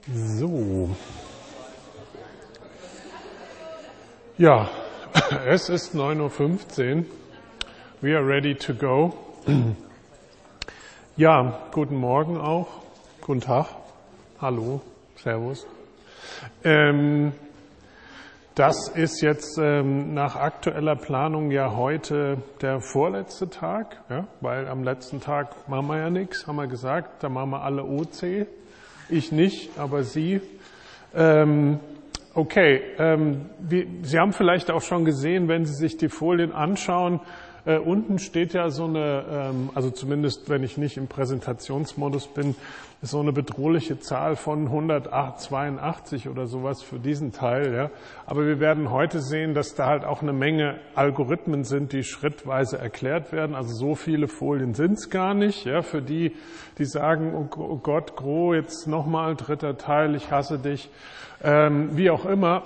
So. Ja, es ist 9:15 Uhr. We are ready to go. Ja, guten Morgen auch. Guten Tag. Hallo. Servus. Das ist jetzt nach aktueller Planung ja heute der vorletzte Tag, ja, weil am letzten Tag machen wir ja nichts, haben wir gesagt. Da machen wir alle OC. Ich nicht, aber Sie. Okay, Sie haben vielleicht auch schon gesehen, wenn Sie sich die Folien anschauen, unten steht ja so eine, also zumindest wenn ich nicht im Präsentationsmodus bin, so eine bedrohliche Zahl von 182 oder sowas für diesen Teil. Ja. Aber wir werden heute sehen, dass da halt auch eine Menge Algorithmen sind, die schrittweise erklärt werden. Also so viele Folien sind es gar nicht. Ja. Für die sagen, oh Gott, Gro, jetzt nochmal, dritter Teil, ich hasse dich. Wie auch immer.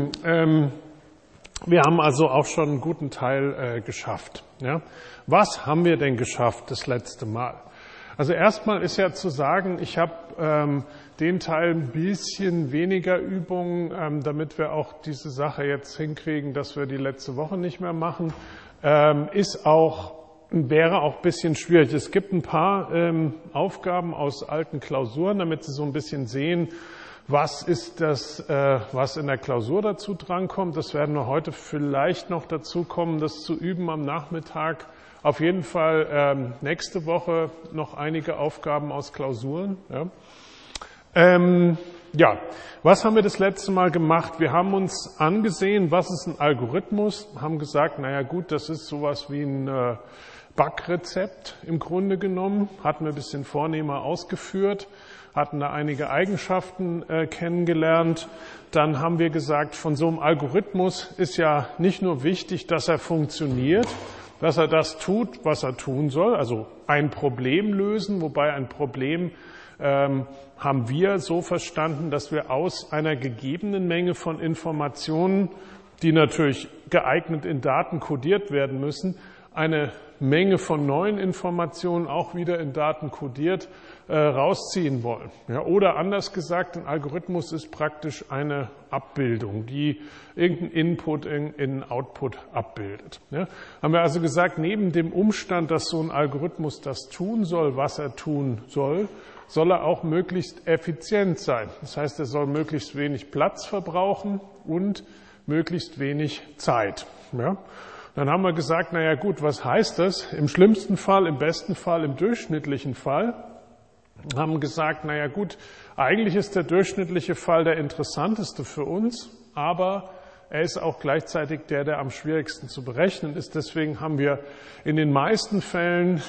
Wir haben also auch schon einen guten Teil geschafft. Ja. Was haben wir denn geschafft das letzte Mal? Also erstmal ist ja zu sagen, ich habe den Teil ein bisschen weniger Übungen, damit wir auch diese Sache jetzt hinkriegen, dass wir die letzte Woche nicht mehr machen, wäre auch ein bisschen schwierig. Es gibt ein paar Aufgaben aus alten Klausuren, damit Sie so ein bisschen sehen, was ist das, was in der Klausur dazu drankommt. Das werden wir heute vielleicht noch dazu kommen, das zu üben am Nachmittag. Auf jeden Fall nächste Woche noch einige Aufgaben aus Klausuren. Ja. Was haben wir das letzte Mal gemacht? Wir haben uns angesehen, was ist ein Algorithmus, haben gesagt, naja gut, das ist sowas wie ein Backrezept im Grunde genommen, hatten wir ein bisschen vornehmer ausgeführt, hatten da einige Eigenschaften kennengelernt. Dann haben wir gesagt, von so einem Algorithmus ist ja nicht nur wichtig, dass er funktioniert, dass er das tut, was er tun soll, also ein Problem lösen, wobei ein Problem haben wir so verstanden, dass wir aus einer gegebenen Menge von Informationen, die natürlich geeignet in Daten kodiert werden müssen, eine Menge von neuen Informationen auch wieder in Daten kodiert rausziehen wollen. Ja, oder anders gesagt, ein Algorithmus ist praktisch eine Abbildung, die irgendeinen Input, irgendeinen Output abbildet. Ja, haben wir also gesagt, neben dem Umstand, dass so ein Algorithmus das tun soll, was er tun soll, soll er auch möglichst effizient sein. Das heißt, er soll möglichst wenig Platz verbrauchen und möglichst wenig Zeit. Ja. Dann haben wir gesagt, naja gut, was heißt das? Im schlimmsten Fall, im besten Fall, im durchschnittlichen Fall. Haben gesagt, naja gut, eigentlich ist der durchschnittliche Fall der interessanteste für uns, aber er ist auch gleichzeitig der am schwierigsten zu berechnen ist. Deswegen haben wir in den meisten Fällen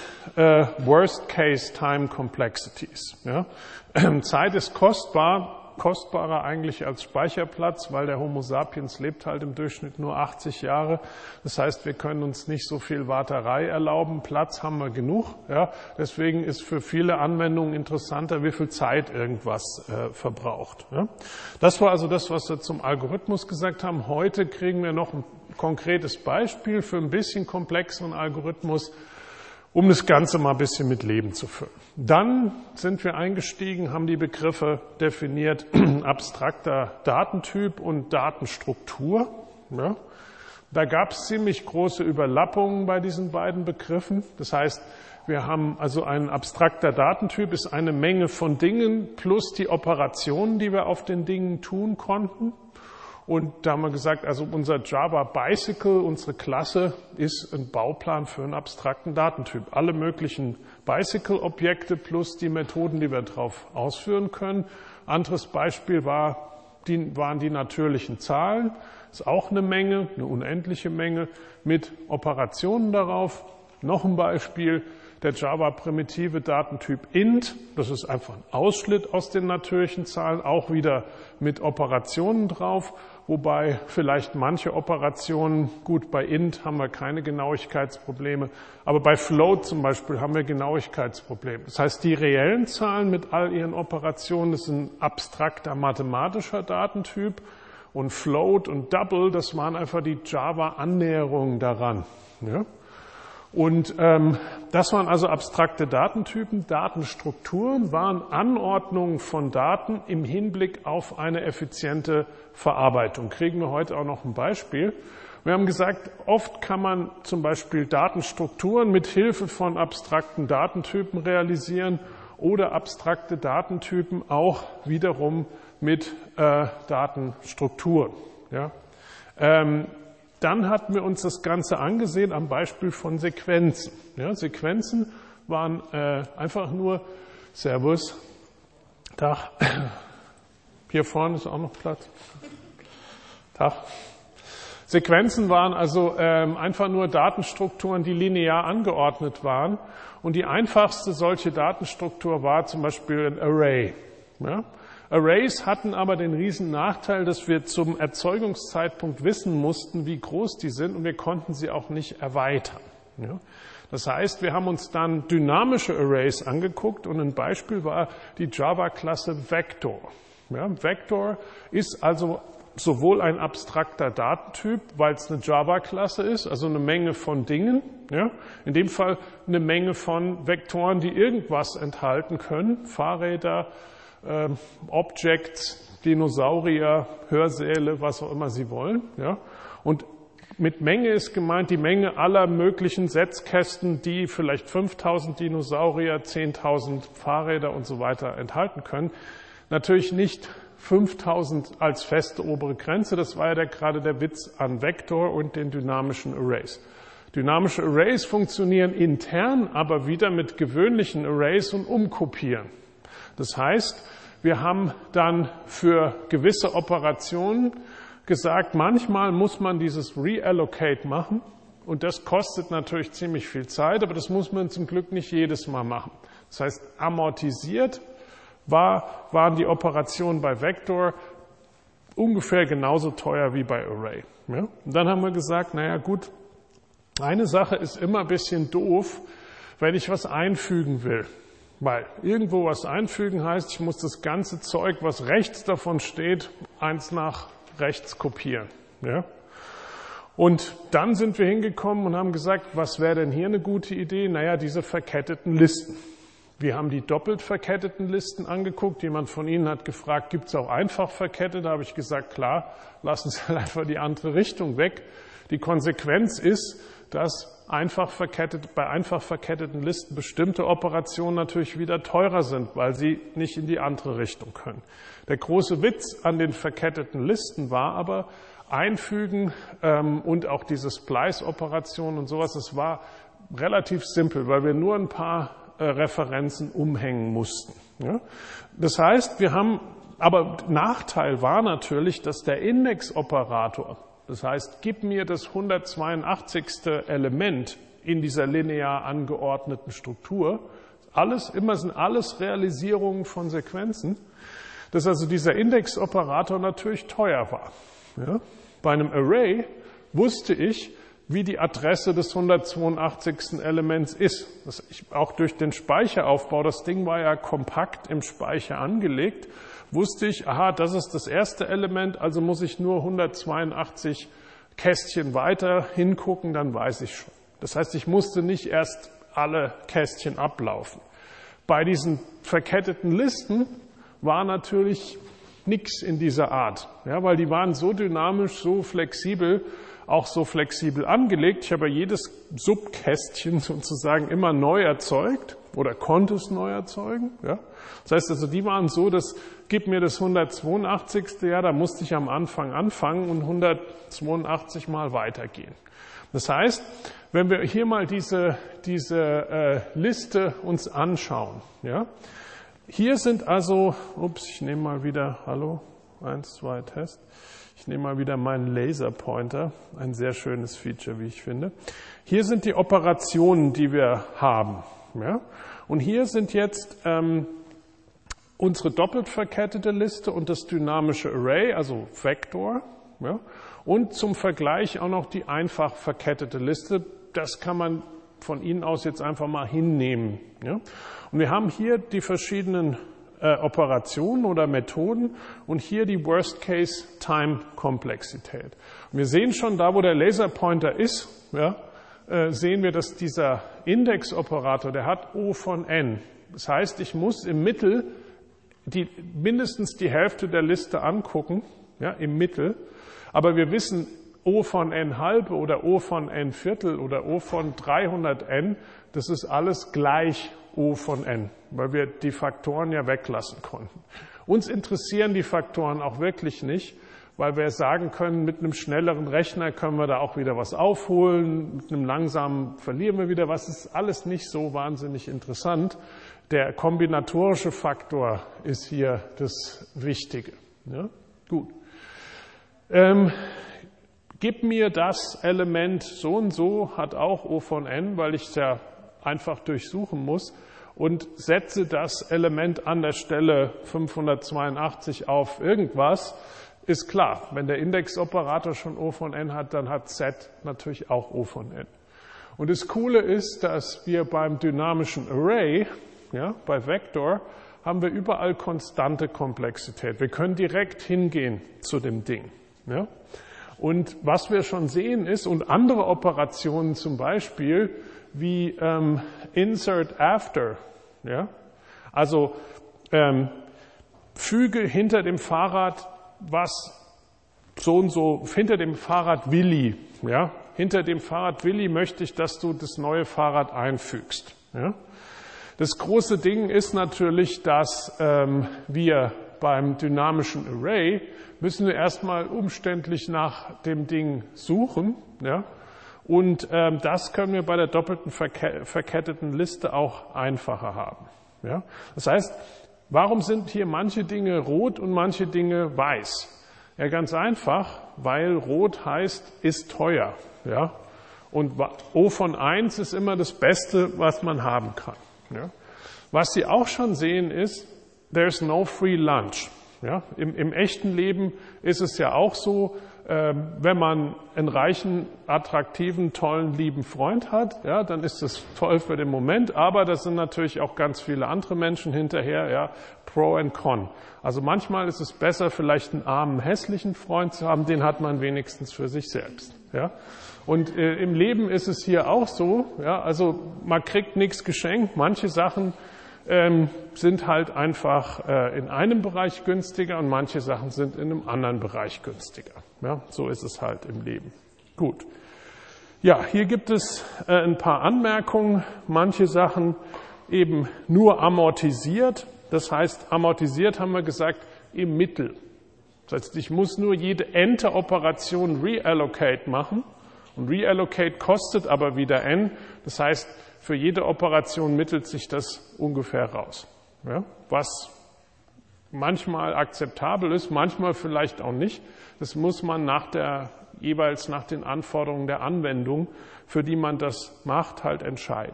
Worst-Case-Time-Complexities. Ja? Zeit ist kostbarer eigentlich als Speicherplatz, weil der Homo sapiens lebt halt im Durchschnitt nur 80 Jahre. Das heißt, wir können uns nicht so viel Warterei erlauben. Platz haben wir genug. Ja? Deswegen ist für viele Anwendungen interessanter, wie viel Zeit irgendwas verbraucht. Ja? Das war also das, was wir zum Algorithmus gesagt haben. Heute kriegen wir noch ein konkretes Beispiel für ein bisschen komplexeren Algorithmus, um das Ganze mal ein bisschen mit Leben zu füllen. Dann sind wir eingestiegen, haben die Begriffe definiert, abstrakter Datentyp und Datenstruktur. Ja. Da gab es ziemlich große Überlappungen bei diesen beiden Begriffen. Das heißt, wir haben also ein abstrakter Datentyp, ist eine Menge von Dingen plus die Operationen, die wir auf den Dingen tun konnten. Und da haben wir gesagt, also unser Java Bicycle, unsere Klasse, ist ein Bauplan für einen abstrakten Datentyp. Alle möglichen Bicycle-Objekte plus die Methoden, die wir darauf ausführen können. Anderes Beispiel waren die natürlichen Zahlen. Das ist auch eine Menge, eine unendliche Menge mit Operationen darauf. Noch ein Beispiel, der Java-primitive Datentyp int. Das ist einfach ein Ausschnitt aus den natürlichen Zahlen, auch wieder mit Operationen drauf. Wobei vielleicht manche Operationen, gut, bei int haben wir keine Genauigkeitsprobleme, aber bei float zum Beispiel haben wir Genauigkeitsprobleme. Das heißt, die reellen Zahlen mit all ihren Operationen, das ist ein abstrakter mathematischer Datentyp und float und double, das waren einfach die Java-Annäherungen daran. Ja? Und das waren also abstrakte Datentypen. Datenstrukturen waren Anordnungen von Daten im Hinblick auf eine effiziente Verarbeitung. Kriegen wir heute auch noch ein Beispiel. Wir haben gesagt, oft kann man zum Beispiel Datenstrukturen mit Hilfe von abstrakten Datentypen realisieren oder abstrakte Datentypen auch wiederum mit Datenstrukturen. Ja. Dann hatten wir uns das Ganze angesehen am Beispiel von Sequenzen. Ja, Sequenzen waren einfach nur, Servus, Tag, hier vorne ist auch noch Platz, Tag. Sequenzen waren also einfach nur Datenstrukturen, die linear angeordnet waren. Und die einfachste solche Datenstruktur war zum Beispiel ein Array. Ja? Arrays hatten aber den riesen Nachteil, dass wir zum Erzeugungszeitpunkt wissen mussten, wie groß die sind, und wir konnten sie auch nicht erweitern. Ja? Das heißt, wir haben uns dann dynamische Arrays angeguckt, und ein Beispiel war die Java-Klasse Vector. Ja? Vector ist also sowohl ein abstrakter Datentyp, weil es eine Java-Klasse ist, also eine Menge von Dingen, ja? In dem Fall eine Menge von Vektoren, die irgendwas enthalten können, Fahrräder, Objects, Dinosaurier, Hörsäle, was auch immer Sie wollen. Ja? Und mit Menge ist gemeint die Menge aller möglichen Setzkästen, die vielleicht 5.000 Dinosaurier, 10.000 Fahrräder und so weiter enthalten können. Natürlich nicht 5.000 als feste obere Grenze, das war ja gerade der Witz an Vector und den dynamischen Arrays. Dynamische Arrays funktionieren intern, aber wieder mit gewöhnlichen Arrays und umkopieren. Das heißt, wir haben dann für gewisse Operationen gesagt, manchmal muss man dieses Reallocate machen, und das kostet natürlich ziemlich viel Zeit, aber das muss man zum Glück nicht jedes Mal machen. Das heißt, amortisiert waren die Operationen bei Vector ungefähr genauso teuer wie bei Array. Ja? Und dann haben wir gesagt, naja gut, eine Sache ist immer ein bisschen doof, wenn ich was einfügen will. Weil irgendwo was einfügen heißt, ich muss das ganze Zeug, was rechts davon steht, eins nach rechts kopieren. Ja? Und dann sind wir hingekommen und haben gesagt, was wäre denn hier eine gute Idee? Naja, diese verketteten Listen. Wir haben die doppelt verketteten Listen angeguckt. Jemand von Ihnen hat gefragt, gibt es auch einfach verkettete? Da habe ich gesagt, klar, lassen Sie einfach die andere Richtung weg. Die Konsequenz ist, dass bei einfach verketteten Listen bestimmte Operationen natürlich wieder teurer sind, weil sie nicht in die andere Richtung können. Der große Witz an den verketteten Listen war aber einfügen und auch diese Splice-Operation und sowas, das war relativ simpel, weil wir nur ein paar Referenzen umhängen mussten. Ja? Das heißt, aber Nachteil war natürlich, dass der Indexoperator, das heißt, gib mir das 182. Element in dieser linear angeordneten Struktur. Sind alles Realisierungen von Sequenzen, dass also dieser Indexoperator natürlich teuer war. Ja? Bei einem Array wusste ich, wie die Adresse des 182. Elements ist. Auch durch den Speicheraufbau, das Ding war ja kompakt im Speicher angelegt, wusste ich, aha, das ist das erste Element, also muss ich nur 182 Kästchen weiter hingucken, dann weiß ich schon. Das heißt, ich musste nicht erst alle Kästchen ablaufen. Bei diesen verketteten Listen war natürlich nichts in dieser Art, ja, weil die waren so dynamisch, so flexibel, auch so flexibel angelegt. Ich habe jedes Subkästchen sozusagen immer neu erzeugt oder konnte es neu erzeugen. Ja. Das heißt also, die waren so, dass gib mir das 182. Ja, da musste ich am Anfang anfangen und 182 Mal weitergehen. Das heißt, wenn wir hier mal diese Liste uns anschauen, ja, hier sind also, ich nehme mal wieder, 1, 2, Test. Ich nehme mal wieder meinen Laserpointer, ein sehr schönes Feature, wie ich finde. Hier sind die Operationen, die wir haben. Ja? Und hier sind jetzt unsere doppelt verkettete Liste und das dynamische Array, also Vector. Ja? Und zum Vergleich auch noch die einfach verkettete Liste. Das kann man von Ihnen aus jetzt einfach mal hinnehmen. Ja? Und wir haben hier die verschiedenen Operationen oder Methoden und hier die Worst-Case-Time-Komplexität. Wir sehen schon, da wo der Laserpointer ist, ja, sehen wir, dass dieser Indexoperator, der hat O von n. Das heißt, ich muss im Mittel mindestens die Hälfte der Liste angucken, ja, im Mittel. Aber wir wissen, O von n halbe oder O von n Viertel oder O von 300n, das ist alles gleich O von n, weil wir die Faktoren ja weglassen konnten. Uns interessieren die Faktoren auch wirklich nicht, weil wir sagen können, mit einem schnelleren Rechner können wir da auch wieder was aufholen, mit einem langsamen verlieren wir wieder was. Das ist alles nicht so wahnsinnig interessant. Der kombinatorische Faktor ist hier das Wichtige. Ja? Gut. Gib mir das Element so und so, hat auch O von n, weil ich es ja einfach durchsuchen muss, und setze das Element an der Stelle 582 auf irgendwas, ist klar. Wenn der Indexoperator schon O von n hat, dann hat Z natürlich auch O von n. Und das Coole ist, dass wir beim dynamischen Array, ja, bei Vektor, haben wir überall konstante Komplexität. Wir können direkt hingehen zu dem Ding. Ja. Und was wir schon sehen ist, und andere Operationen zum Beispiel, wie Insert After, ja, also füge hinter dem Fahrrad was so und so, hinter dem Fahrrad Willi, ja, hinter dem Fahrrad Willi möchte ich, dass du das neue Fahrrad einfügst. Ja. Das große Ding ist natürlich, dass wir beim dynamischen Array müssen wir erstmal umständlich nach dem Ding suchen, ja. Und das können wir bei der doppelten verketteten Liste auch einfacher haben. Ja? Das heißt, warum sind hier manche Dinge rot und manche Dinge weiß? Ja, ganz einfach, weil rot heißt, ist teuer. Ja? Und O von 1 ist immer das Beste, was man haben kann. Ja? Was Sie auch schon sehen ist, there's no free lunch. Ja? Im echten Leben ist es ja auch so, wenn man einen reichen, attraktiven, tollen, lieben Freund hat, ja, dann ist das toll für den Moment, aber da sind natürlich auch ganz viele andere Menschen hinterher, ja, Pro and Con. Also manchmal ist es besser, vielleicht einen armen, hässlichen Freund zu haben, den hat man wenigstens für sich selbst. Ja. Und im Leben ist es hier auch so, ja, also man kriegt nichts geschenkt, manche Sachen sind halt einfach in einem Bereich günstiger und manche Sachen sind in einem anderen Bereich günstiger. Ja, so ist es halt im Leben. Gut. Ja, hier gibt es ein paar Anmerkungen. Manche Sachen eben nur amortisiert. Das heißt, amortisiert haben wir gesagt im Mittel. Das heißt, ich muss nur jede n-te Operation reallocate machen. Und reallocate kostet aber wieder n. Das heißt, für jede Operation mittelt sich das ungefähr raus. Ja, was manchmal akzeptabel ist, manchmal vielleicht auch nicht. Das muss man jeweils nach den Anforderungen der Anwendung, für die man das macht, halt entscheiden.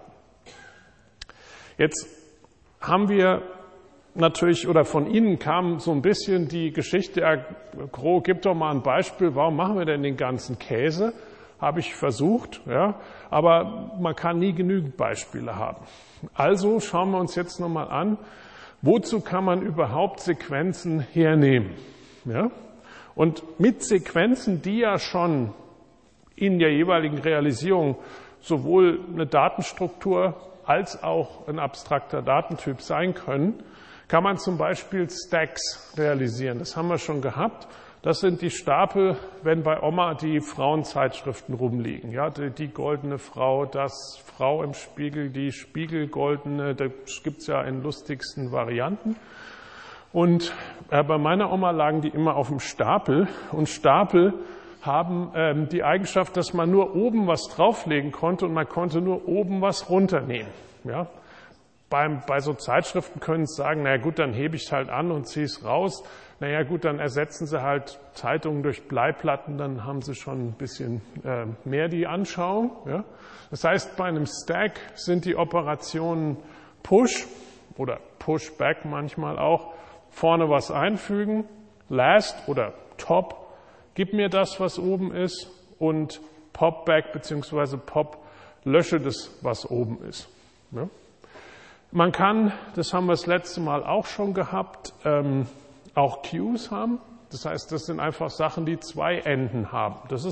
Jetzt haben wir natürlich, oder von Ihnen kam so ein bisschen die Geschichte, Herr Groh, gib doch mal ein Beispiel, warum machen wir denn den ganzen Käse? Habe ich versucht, ja, aber man kann nie genügend Beispiele haben. Also schauen wir uns jetzt nochmal an, wozu kann man überhaupt Sequenzen hernehmen? Ja? Und mit Sequenzen, die ja schon in der jeweiligen Realisierung sowohl eine Datenstruktur als auch ein abstrakter Datentyp sein können, kann man zum Beispiel Stacks realisieren. Das haben wir schon gehabt. Das sind die Stapel, wenn bei Oma die Frauenzeitschriften rumliegen. Ja, die goldene Frau, das Frau im Spiegel, die spiegelgoldene, das gibt's ja in lustigsten Varianten. Und bei meiner Oma lagen die immer auf dem Stapel. Und Stapel haben die Eigenschaft, dass man nur oben was drauflegen konnte und man konnte nur oben was runternehmen. Ja. Bei so Zeitschriften können Sie sagen, naja gut, dann hebe ich es halt an und ziehe es raus. Naja gut, dann ersetzen Sie halt Zeitungen durch Bleiplatten, dann haben Sie schon ein bisschen mehr die Anschauung. Ja? Das heißt, bei einem Stack sind die Operationen Push oder Pushback manchmal auch, vorne was einfügen, Last oder Top, gib mir das, was oben ist, und Popback bzw. Pop, lösche das, was oben ist. Ja? Man kann, das haben wir das letzte Mal auch schon gehabt, auch Queues haben. Das heißt, das sind einfach Sachen, die zwei Enden haben. Das ist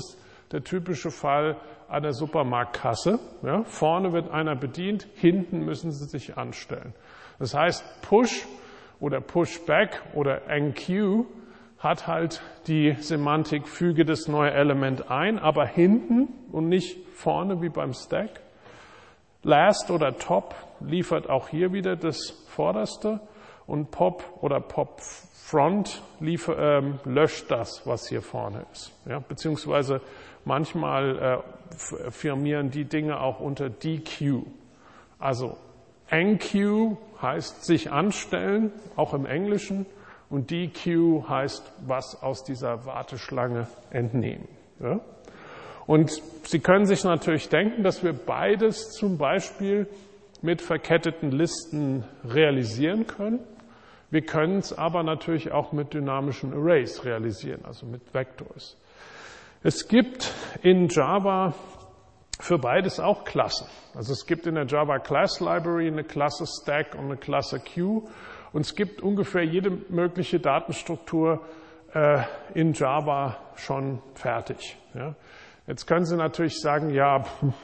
der typische Fall einer Supermarktkasse. Ja, vorne wird einer bedient, hinten müssen Sie sich anstellen. Das heißt, Push oder Pushback oder enqueue hat halt die Semantik, füge das neue Element ein, aber hinten und nicht vorne wie beim Stack. Last oder Top liefert auch hier wieder das Vorderste und Pop oder Pop Front löscht das, was hier vorne ist. Ja, beziehungsweise manchmal firmieren die Dinge auch unter DQ. Also enqueue heißt sich anstellen, auch im Englischen, und DQ heißt was aus dieser Warteschlange entnehmen. Ja? Und Sie können sich natürlich denken, dass wir beides zum Beispiel mit verketteten Listen realisieren können. Wir können es aber natürlich auch mit dynamischen Arrays realisieren, also mit Vectors. Es gibt in Java für beides auch Klassen. Also es gibt in der Java Class Library eine Klasse Stack und eine Klasse Queue. Und es gibt ungefähr jede mögliche Datenstruktur in Java schon fertig. Ja. Jetzt können Sie natürlich sagen, ja,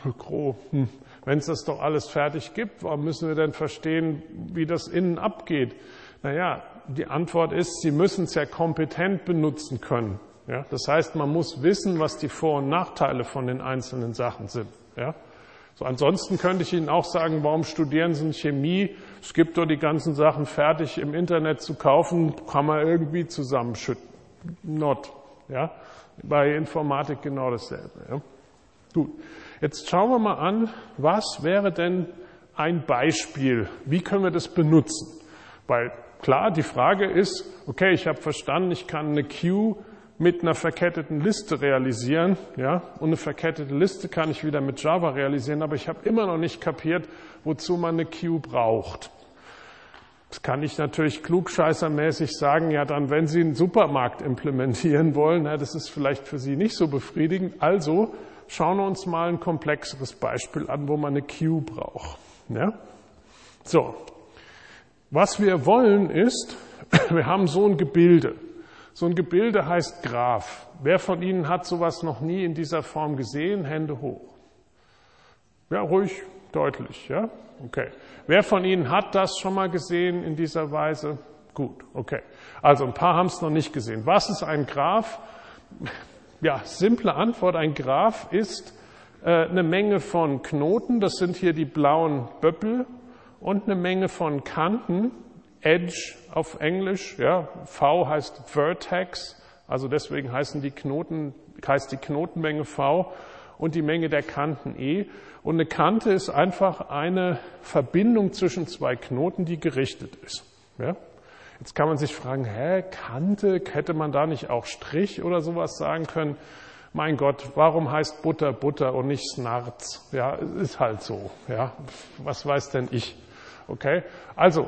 wenn es das doch alles fertig gibt, warum müssen wir denn verstehen, wie das innen abgeht? Naja, die Antwort ist, Sie müssen es ja kompetent benutzen können. Ja, das heißt, man muss wissen, was die Vor- und Nachteile von den einzelnen Sachen sind. Ja. So, ansonsten könnte ich Ihnen auch sagen, warum studieren Sie Chemie? Es gibt doch die ganzen Sachen fertig im Internet zu kaufen, kann man irgendwie zusammenschütten. Not. Ja. Bei Informatik genau dasselbe. Ja. Gut. Jetzt schauen wir mal an, was wäre denn ein Beispiel? Wie können wir das benutzen? Weil klar, die Frage ist, okay, ich habe verstanden, ich kann eine Queue mit einer verketteten Liste realisieren, ja, und eine verkettete Liste kann ich wieder mit Java realisieren, aber ich habe immer noch nicht kapiert, wozu man eine Queue braucht. Das kann ich natürlich klugscheißermäßig sagen, ja, dann, wenn Sie einen Supermarkt implementieren wollen, ja, das ist vielleicht für Sie nicht so befriedigend, also schauen wir uns mal ein komplexeres Beispiel an, wo man eine Queue braucht. Ja? So, was wir wollen ist, wir haben so ein Gebilde. So ein Gebilde heißt Graph. Wer von Ihnen hat sowas noch nie in dieser Form gesehen? Hände hoch. Ja, ruhig, deutlich, ja? Okay. Wer von Ihnen hat das schon mal gesehen in dieser Weise? Gut, okay. Also ein paar haben es noch nicht gesehen. Was ist ein Graph? Ja, simple Antwort. Ein Graph ist eine Menge von Knoten, das sind hier die blauen Böppel, und eine Menge von Kanten, Edge auf Englisch, ja, V heißt Vertex, also deswegen heißt die Knotenmenge V und die Menge der Kanten E. Und eine Kante ist einfach eine Verbindung zwischen zwei Knoten, die gerichtet ist. Ja? Jetzt kann man sich fragen, Kante, hätte man da nicht auch Strich oder sowas sagen können? Mein Gott, warum heißt Butter Butter und nicht Snarz? Ja, ist halt so. Ja, was weiß denn ich? Okay, also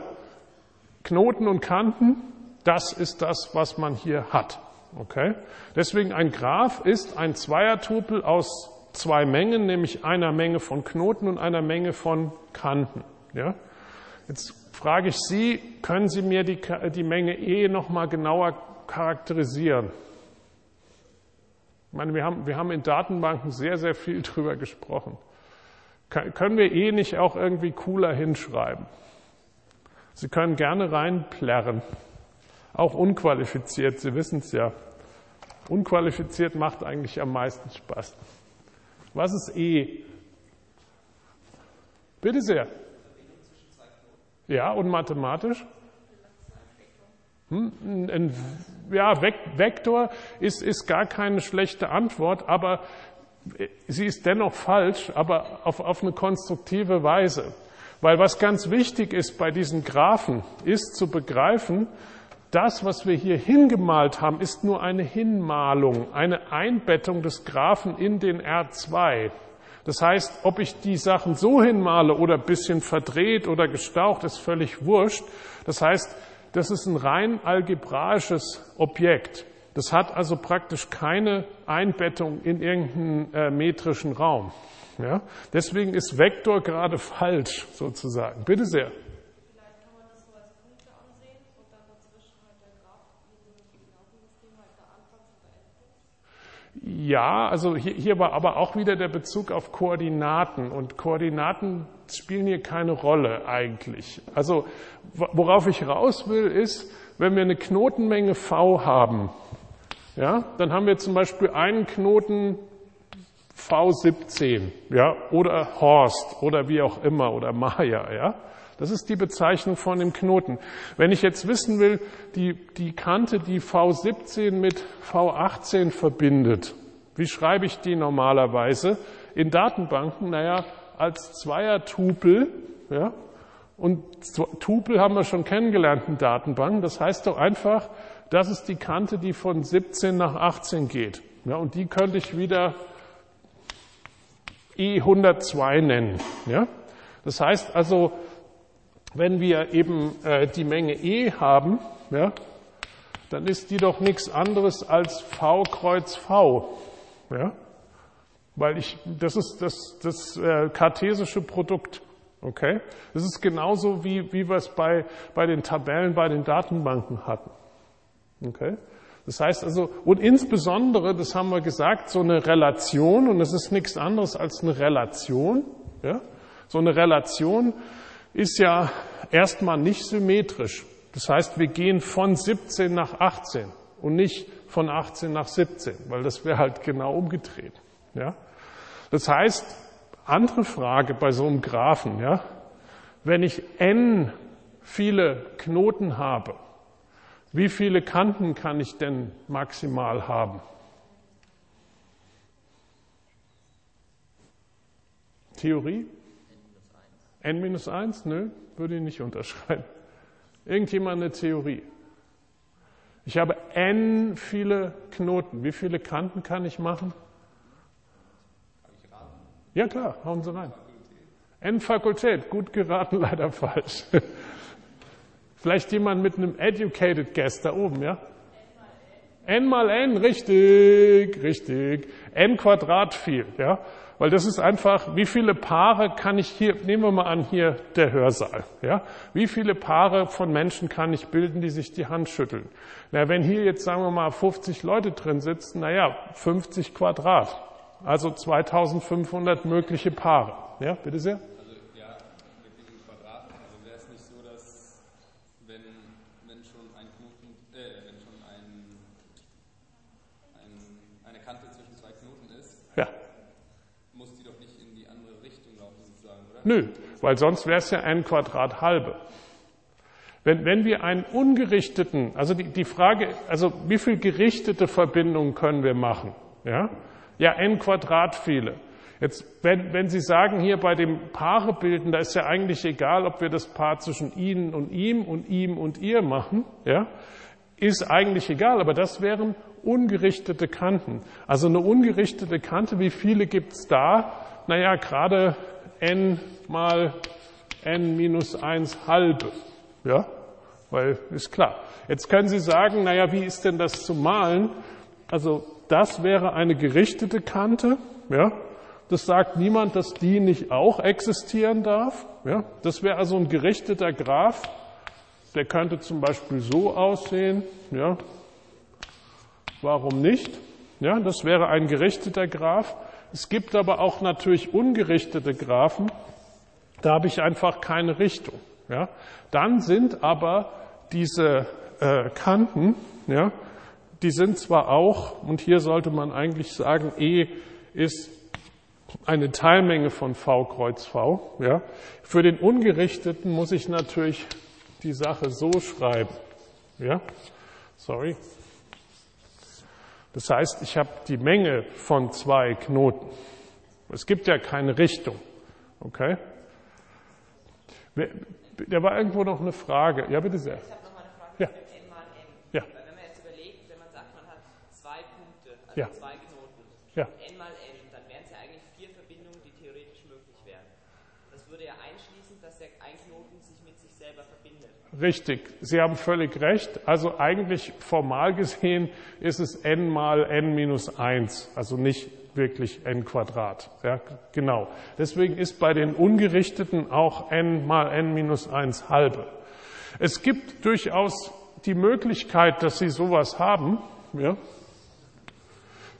Knoten und Kanten, das ist das, was man hier hat. Okay? Deswegen ein Graph ist ein Zweiertupel aus zwei Mengen, nämlich einer Menge von Knoten und einer Menge von Kanten. Ja? Jetzt frage ich Sie, können Sie mir die Menge E noch mal genauer charakterisieren? Ich meine, wir haben in Datenbanken sehr, sehr viel drüber gesprochen. Können wir E nicht auch irgendwie cooler hinschreiben? Sie können gerne reinplärren. Auch unqualifiziert, Sie wissen es ja. Unqualifiziert macht eigentlich am meisten Spaß. Was ist E? Bitte sehr. Ja, und mathematisch? Ja, Vektor ist gar keine schlechte Antwort, aber sie ist dennoch falsch, aber auf eine konstruktive Weise. Weil was ganz wichtig ist bei diesen Graphen, ist zu begreifen, das, was wir hier hingemalt haben, ist nur eine Hinmalung, eine Einbettung des Graphen in den R2. Das heißt, ob ich die Sachen so hinmale oder ein bisschen verdreht oder gestaucht, ist völlig wurscht. Das heißt, das ist ein rein algebraisches Objekt. Das hat also praktisch keine Einbettung in irgendeinen metrischen Raum. Ja? Deswegen ist Vektor gerade falsch, sozusagen. Bitte sehr. Vielleicht kann man das so als Punkte ansehen und dann dazwischen halt der Graph, wie so ein Nervensystem halt der Anfangs- und der Endpunkt. Ja, also hier war aber auch wieder der Bezug auf Koordinaten. Und Koordinaten spielen hier keine Rolle eigentlich. Also worauf ich raus will, ist, wenn wir eine Knotenmenge V haben, ja, dann haben wir zum Beispiel einen Knoten V17, ja, oder Horst oder wie auch immer oder Maya, ja. Das ist die Bezeichnung von dem Knoten. Wenn ich jetzt wissen will, die Kante, die V17 mit V18 verbindet, wie schreibe ich die normalerweise? In Datenbanken, naja, als Zweier-Tupel, ja. Und Tupel haben wir schon kennengelernt in Datenbanken. Das heißt doch einfach, das ist die Kante, die von 17 nach 18 geht. Ja, und die könnte ich wieder E102 nennen. Ja? Das heißt also, wenn wir eben die Menge E haben, ja, dann ist die doch nichts anderes als V kreuz V. Ja? Weil das ist das kartesische Produkt. Okay? Das ist genauso wie wir es bei den Tabellen, bei den Datenbanken hatten. Okay? Das heißt also, und insbesondere, das haben wir gesagt, so eine Relation, und das ist nichts anderes als eine Relation, ja? So eine Relation ist ja erstmal nicht symmetrisch. Das heißt, wir gehen von 17 nach 18 und nicht von 18 nach 17, weil das wäre halt genau umgedreht. Ja? Das heißt, andere Frage bei so einem Graphen, ja? Wenn ich n viele Knoten habe, wie viele Kanten kann ich denn maximal haben? Theorie? N-1? Nö, würde ich nicht unterschreiben. Irgendjemand eine Theorie? Ich habe n viele Knoten. Wie viele Kanten kann ich machen? Ja klar, hauen Sie rein. N Fakultät, gut geraten, leider falsch. Vielleicht jemand mit einem educated guess da oben, ja? N mal N, richtig. N Quadrat viel, ja? Weil das ist einfach, wie viele Paare kann ich hier, nehmen wir mal an, hier der Hörsaal, ja? Wie viele Paare von Menschen kann ich bilden, die sich die Hand schütteln? Na, wenn hier jetzt, sagen wir mal, 50 Leute drin sitzen, 50 Quadrat. Also 2500 mögliche Paare. Ja, bitte sehr? Also, ja, mit dem Quadrat, also wäre es nicht so, dass, wenn schon ein Knoten, wenn schon eine Kante zwischen zwei Knoten ist, ja, muss die doch nicht in die andere Richtung laufen, sozusagen, oder? Nö, weil sonst wäre es ja n Quadrat halbe. Wenn wir einen ungerichteten, also die Frage, also wie viel gerichtete Verbindungen können wir machen? Ja, n Quadrat viele. Jetzt, wenn Sie sagen, hier bei dem Paarebilden, da ist ja eigentlich egal, ob wir das Paar zwischen Ihnen und ihm und ihr machen, ja, ist eigentlich egal, aber das wären ungerichtete Kanten. Also eine ungerichtete Kante, wie viele gibt's da? Naja, gerade n mal n minus 1 halbe. Ja, weil, ist klar. Jetzt können Sie sagen, naja, wie ist denn das zu malen? Also, das wäre eine gerichtete Kante, ja. Das sagt niemand, dass die nicht auch existieren darf, ja. Das wäre also ein gerichteter Graph. Der könnte zum Beispiel so aussehen, ja. Warum nicht? Ja, das wäre ein gerichteter Graph. Es gibt aber auch natürlich ungerichtete Graphen. Da habe ich einfach keine Richtung, ja. Dann sind aber diese Kanten, ja, die sind zwar auch, und hier sollte man eigentlich sagen, E ist eine Teilmenge von V kreuz V. Ja. Für den Ungerichteten muss ich natürlich die Sache so schreiben. Ja. Sorry. Das heißt, ich habe die Menge von zwei Knoten. Es gibt ja keine Richtung. Okay? Da war irgendwo noch eine Frage. Ja, bitte sehr. Ich habe noch mal eine Frage Ja. mit n mal n. Ja. Weil wenn man jetzt überlegt, wenn man sagt, man hat zwei Punkte, also Ja. zwei Knoten, Ja. n mal n, dann wären es ja eigentlich 4 Verbindungen, die theoretisch möglich wären. Das würde ja einschließen, dass der ein Knoten sich mit sich selber verbindet. Richtig, Sie haben völlig recht. Also eigentlich formal gesehen ist es n mal n minus 1, also nicht wirklich n Quadrat. Ja, genau. Deswegen ist bei den Ungerichteten auch n mal n minus 1 halbe. Es gibt durchaus die Möglichkeit, dass Sie sowas haben, ja,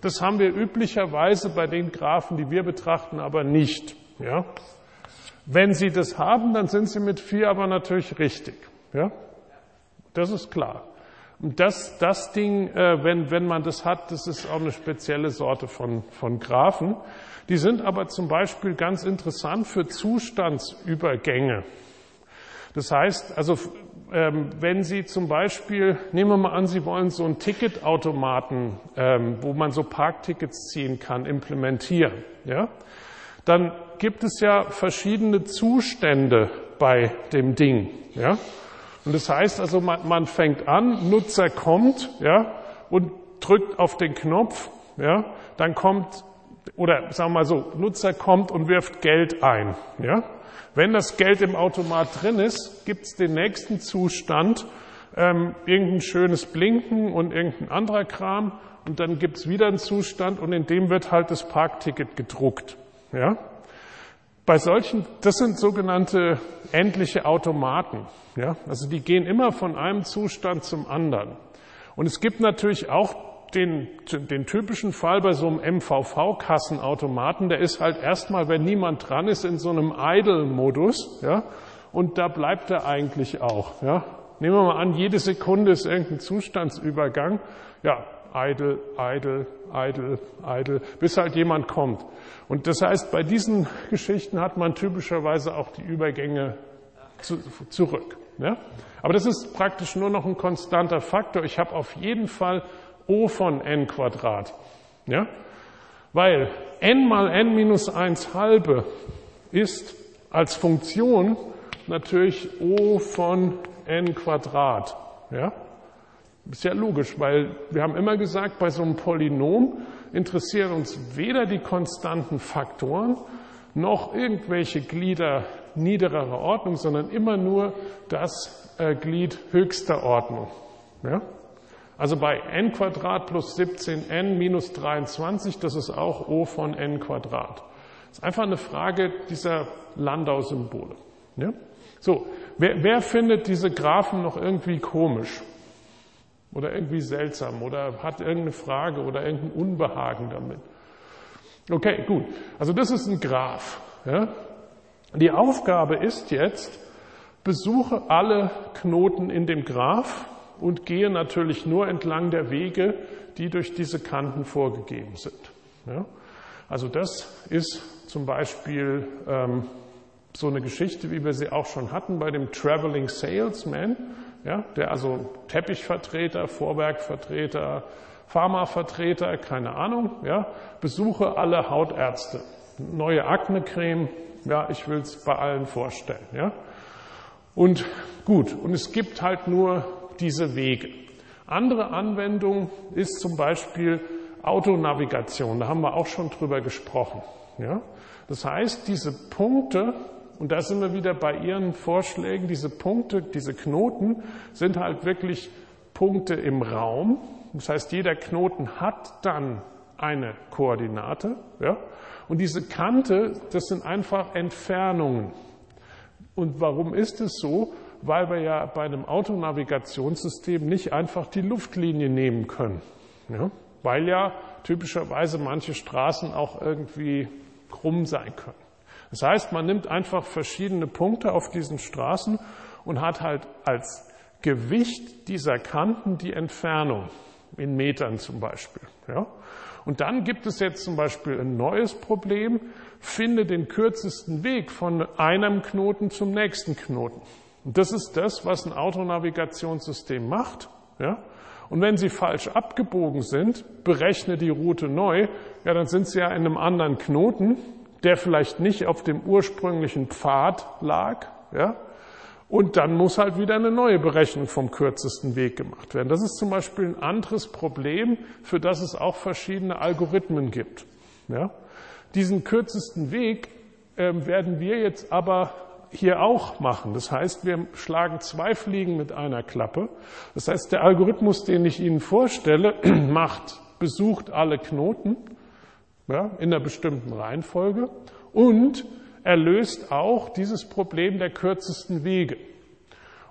Das haben wir üblicherweise bei den Graphen, die wir betrachten, aber nicht. Ja? Wenn Sie das haben, dann sind Sie mit 4 aber natürlich richtig. Ja? Das ist klar. Und das Ding, wenn man das hat, das ist auch eine spezielle Sorte von Graphen. Die sind aber zum Beispiel ganz interessant für Zustandsübergänge. Das heißt, also wenn Sie zum Beispiel, nehmen wir mal an, Sie wollen so einen Ticketautomaten, wo man so Parktickets ziehen kann, implementieren, ja, dann gibt es ja verschiedene Zustände bei dem Ding, ja. Und das heißt also, man fängt an, Nutzer kommt, ja, und drückt auf den Knopf, ja, dann kommt, oder sagen wir mal so, Nutzer kommt und wirft Geld ein, ja. Wenn das Geld im Automat drin ist, gibt es den nächsten Zustand, irgendein schönes Blinken und irgendein anderer Kram, und dann gibt es wieder einen Zustand und in dem wird halt das Parkticket gedruckt, ja. Bei solchen, das sind sogenannte endliche Automaten, ja. Also die gehen immer von einem Zustand zum anderen. Und es gibt natürlich auch den typischen Fall bei so einem MVV-Kassenautomaten, der ist halt erstmal, wenn niemand dran ist, in so einem Idle-Modus, ja, und da bleibt er eigentlich auch, ja. Nehmen wir mal an, jede Sekunde ist irgendein Zustandsübergang, ja, idle, idle, idle, idle, bis halt jemand kommt. Und das heißt, bei diesen Geschichten hat man typischerweise auch die Übergänge zurück, ja. Aber das ist praktisch nur noch ein konstanter Faktor. Ich habe auf jeden Fall O von n Quadrat, ja, weil n mal n minus 1 halbe ist als Funktion natürlich O von n Quadrat, ja. Ist ja logisch, weil wir haben immer gesagt, bei so einem Polynom interessieren uns weder die konstanten Faktoren noch irgendwelche Glieder niederer Ordnung, sondern immer nur das Glied höchster Ordnung, ja. Also bei n Quadrat plus 17n minus 23, das ist auch O von n Quadrat. Das ist einfach eine Frage dieser Landau-Symbole. Ja? So, wer findet diese Graphen noch irgendwie komisch? Oder irgendwie seltsam? Oder hat irgendeine Frage oder irgendein Unbehagen damit? Okay, gut. Also das ist ein Graph. Ja? Die Aufgabe ist jetzt, besuche alle Knoten in dem Graph und gehe natürlich nur entlang der Wege, die durch diese Kanten vorgegeben sind. Ja? Also das ist zum Beispiel so eine Geschichte, wie wir sie auch schon hatten bei dem Traveling Salesman, ja? Der also Teppichvertreter, Vorwerkvertreter, Pharmavertreter, keine Ahnung, ja? Besuche alle Hautärzte. Neue Aknecreme, ja, ich will es bei allen vorstellen. Ja? Und gut, und es gibt halt nur diese Wege. Andere Anwendung ist zum Beispiel Autonavigation. Da haben wir auch schon drüber gesprochen. Ja? Das heißt, diese Punkte, und da sind wir wieder bei Ihren Vorschlägen, diese Punkte, diese Knoten sind halt wirklich Punkte im Raum. Das heißt, jeder Knoten hat dann eine Koordinate. Ja? Und diese Kante, das sind einfach Entfernungen. Und warum ist es so? Weil wir ja bei einem Autonavigationssystem nicht einfach die Luftlinie nehmen können. Ja? Weil ja typischerweise manche Straßen auch irgendwie krumm sein können. Das heißt, man nimmt einfach verschiedene Punkte auf diesen Straßen und hat halt als Gewicht dieser Kanten die Entfernung in Metern zum Beispiel. Ja? Und dann gibt es jetzt zum Beispiel ein neues Problem, finde den kürzesten Weg von einem Knoten zum nächsten Knoten. Und das ist das, was ein Autonavigationssystem macht. Ja? Und wenn Sie falsch abgebogen sind, berechne die Route neu, ja, dann sind Sie ja in einem anderen Knoten, der vielleicht nicht auf dem ursprünglichen Pfad lag. Ja? Und dann muss halt wieder eine neue Berechnung vom kürzesten Weg gemacht werden. Das ist zum Beispiel ein anderes Problem, für das es auch verschiedene Algorithmen gibt. Ja? Diesen kürzesten Weg werden wir jetzt aber hier auch machen. Das heißt, wir schlagen 2 Fliegen mit einer Klappe. Das heißt, der Algorithmus, den ich Ihnen vorstelle, besucht alle Knoten, ja, in einer bestimmten Reihenfolge und er löst auch dieses Problem der kürzesten Wege.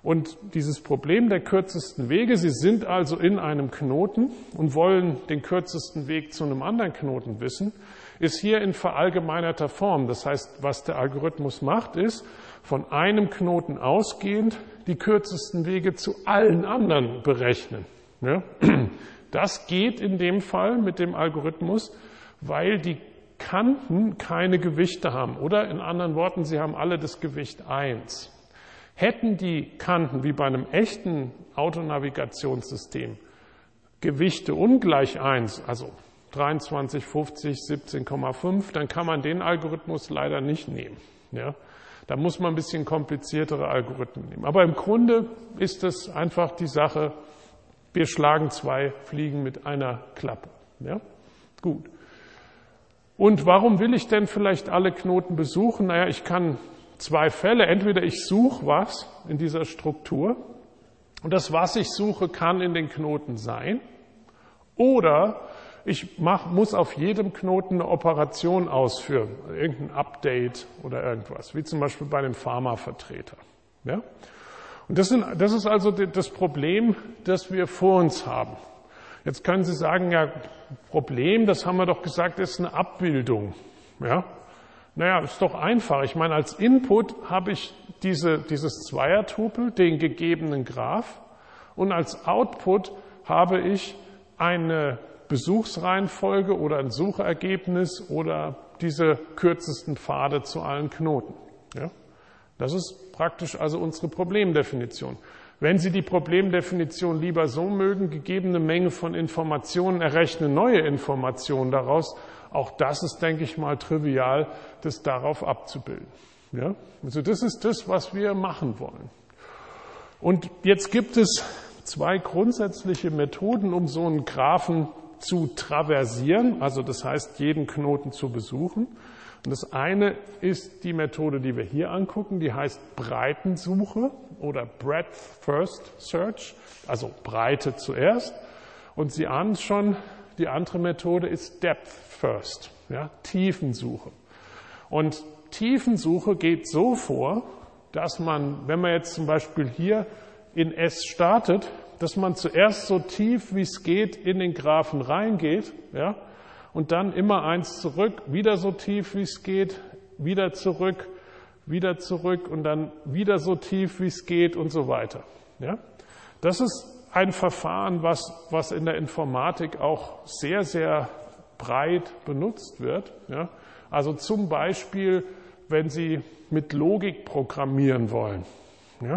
Und dieses Problem der kürzesten Wege, Sie sind also in einem Knoten und wollen den kürzesten Weg zu einem anderen Knoten wissen, ist hier in verallgemeinerter Form. Das heißt, was der Algorithmus macht, ist, von einem Knoten ausgehend die kürzesten Wege zu allen anderen berechnen. Ja? Das geht in dem Fall mit dem Algorithmus, weil die Kanten keine Gewichte haben. Oder in anderen Worten, sie haben alle das Gewicht 1. Hätten die Kanten wie bei einem echten Autonavigationssystem Gewichte ungleich 1, also 23, 50, 17,5, dann kann man den Algorithmus leider nicht nehmen. Ja? Da muss man ein bisschen kompliziertere Algorithmen nehmen. Aber im Grunde ist es einfach die Sache, wir schlagen 2 Fliegen mit einer Klappe. Ja? Gut. Und warum will ich denn vielleicht alle Knoten besuchen? Naja, ich kann 2 Fälle. Entweder ich suche was in dieser Struktur und das, was ich suche, kann in den Knoten sein. Oder ich muss auf jedem Knoten eine Operation ausführen, irgendein Update oder irgendwas, wie zum Beispiel bei einem Pharmavertreter. Ja? Und das ist also das Problem, das wir vor uns haben. Jetzt können Sie sagen, ja, Problem, das haben wir doch gesagt, ist eine Abbildung. Ja? Naja, ist doch einfach. Ich meine, als Input habe ich dieses Zweiertupel, den gegebenen Graph, und als Output habe ich eine Besuchsreihenfolge oder ein Suchergebnis oder diese kürzesten Pfade zu allen Knoten. Ja? Das ist praktisch also unsere Problemdefinition. Wenn Sie die Problemdefinition lieber so mögen, gegebene Menge von Informationen, errechne neue Informationen daraus, auch das ist, denke ich mal, trivial, das darauf abzubilden. Ja? Also das ist das, was wir machen wollen. Und jetzt gibt es 2 grundsätzliche Methoden, um so einen Graphen zu traversieren, also das heißt, jeden Knoten zu besuchen. Und das eine ist die Methode, die wir hier angucken, die heißt Breitensuche oder Breadth First Search, also Breite zuerst. Und Sie ahnen schon, die andere Methode ist Depth First, ja, Tiefensuche. Und Tiefensuche geht so vor, dass man, wenn man jetzt zum Beispiel hier in S startet, dass man zuerst so tief wie es geht in den Graphen reingeht, ja, und dann immer 1 zurück, wieder so tief wie es geht, wieder zurück und dann wieder so tief wie es geht und so weiter. Ja. Das ist ein Verfahren, was in der Informatik auch sehr, sehr breit benutzt wird. Ja. Also zum Beispiel, wenn Sie mit Logik programmieren wollen. Ja.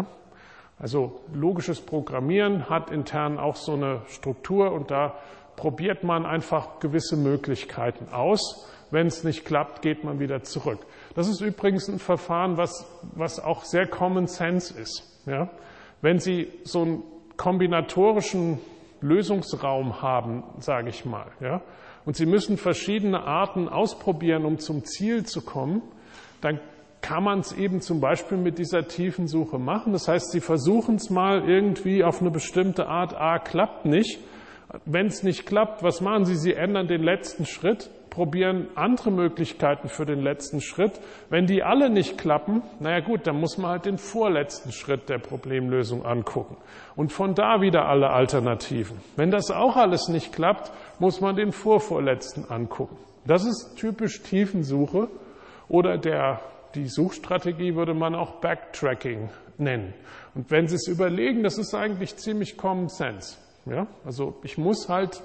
Also logisches Programmieren hat intern auch so eine Struktur und da probiert man einfach gewisse Möglichkeiten aus. Wenn es nicht klappt, geht man wieder zurück. Das ist übrigens ein Verfahren, was auch sehr Common Sense ist. Ja? Wenn Sie so einen kombinatorischen Lösungsraum haben, sage ich mal, ja, und Sie müssen verschiedene Arten ausprobieren, um zum Ziel zu kommen, dann kann man es eben zum Beispiel mit dieser Tiefensuche machen. Das heißt, Sie versuchen es mal irgendwie auf eine bestimmte Art, klappt nicht. Wenn es nicht klappt, was machen Sie? Sie ändern den letzten Schritt, probieren andere Möglichkeiten für den letzten Schritt. Wenn die alle nicht klappen, naja gut, dann muss man halt den vorletzten Schritt der Problemlösung angucken. Und von da wieder alle Alternativen. Wenn das auch alles nicht klappt, muss man den vorvorletzten angucken. Das ist typisch Tiefensuche oder die Suchstrategie würde man auch Backtracking nennen. Und wenn Sie es überlegen, das ist eigentlich ziemlich Common Sense. Ja? Also ich muss halt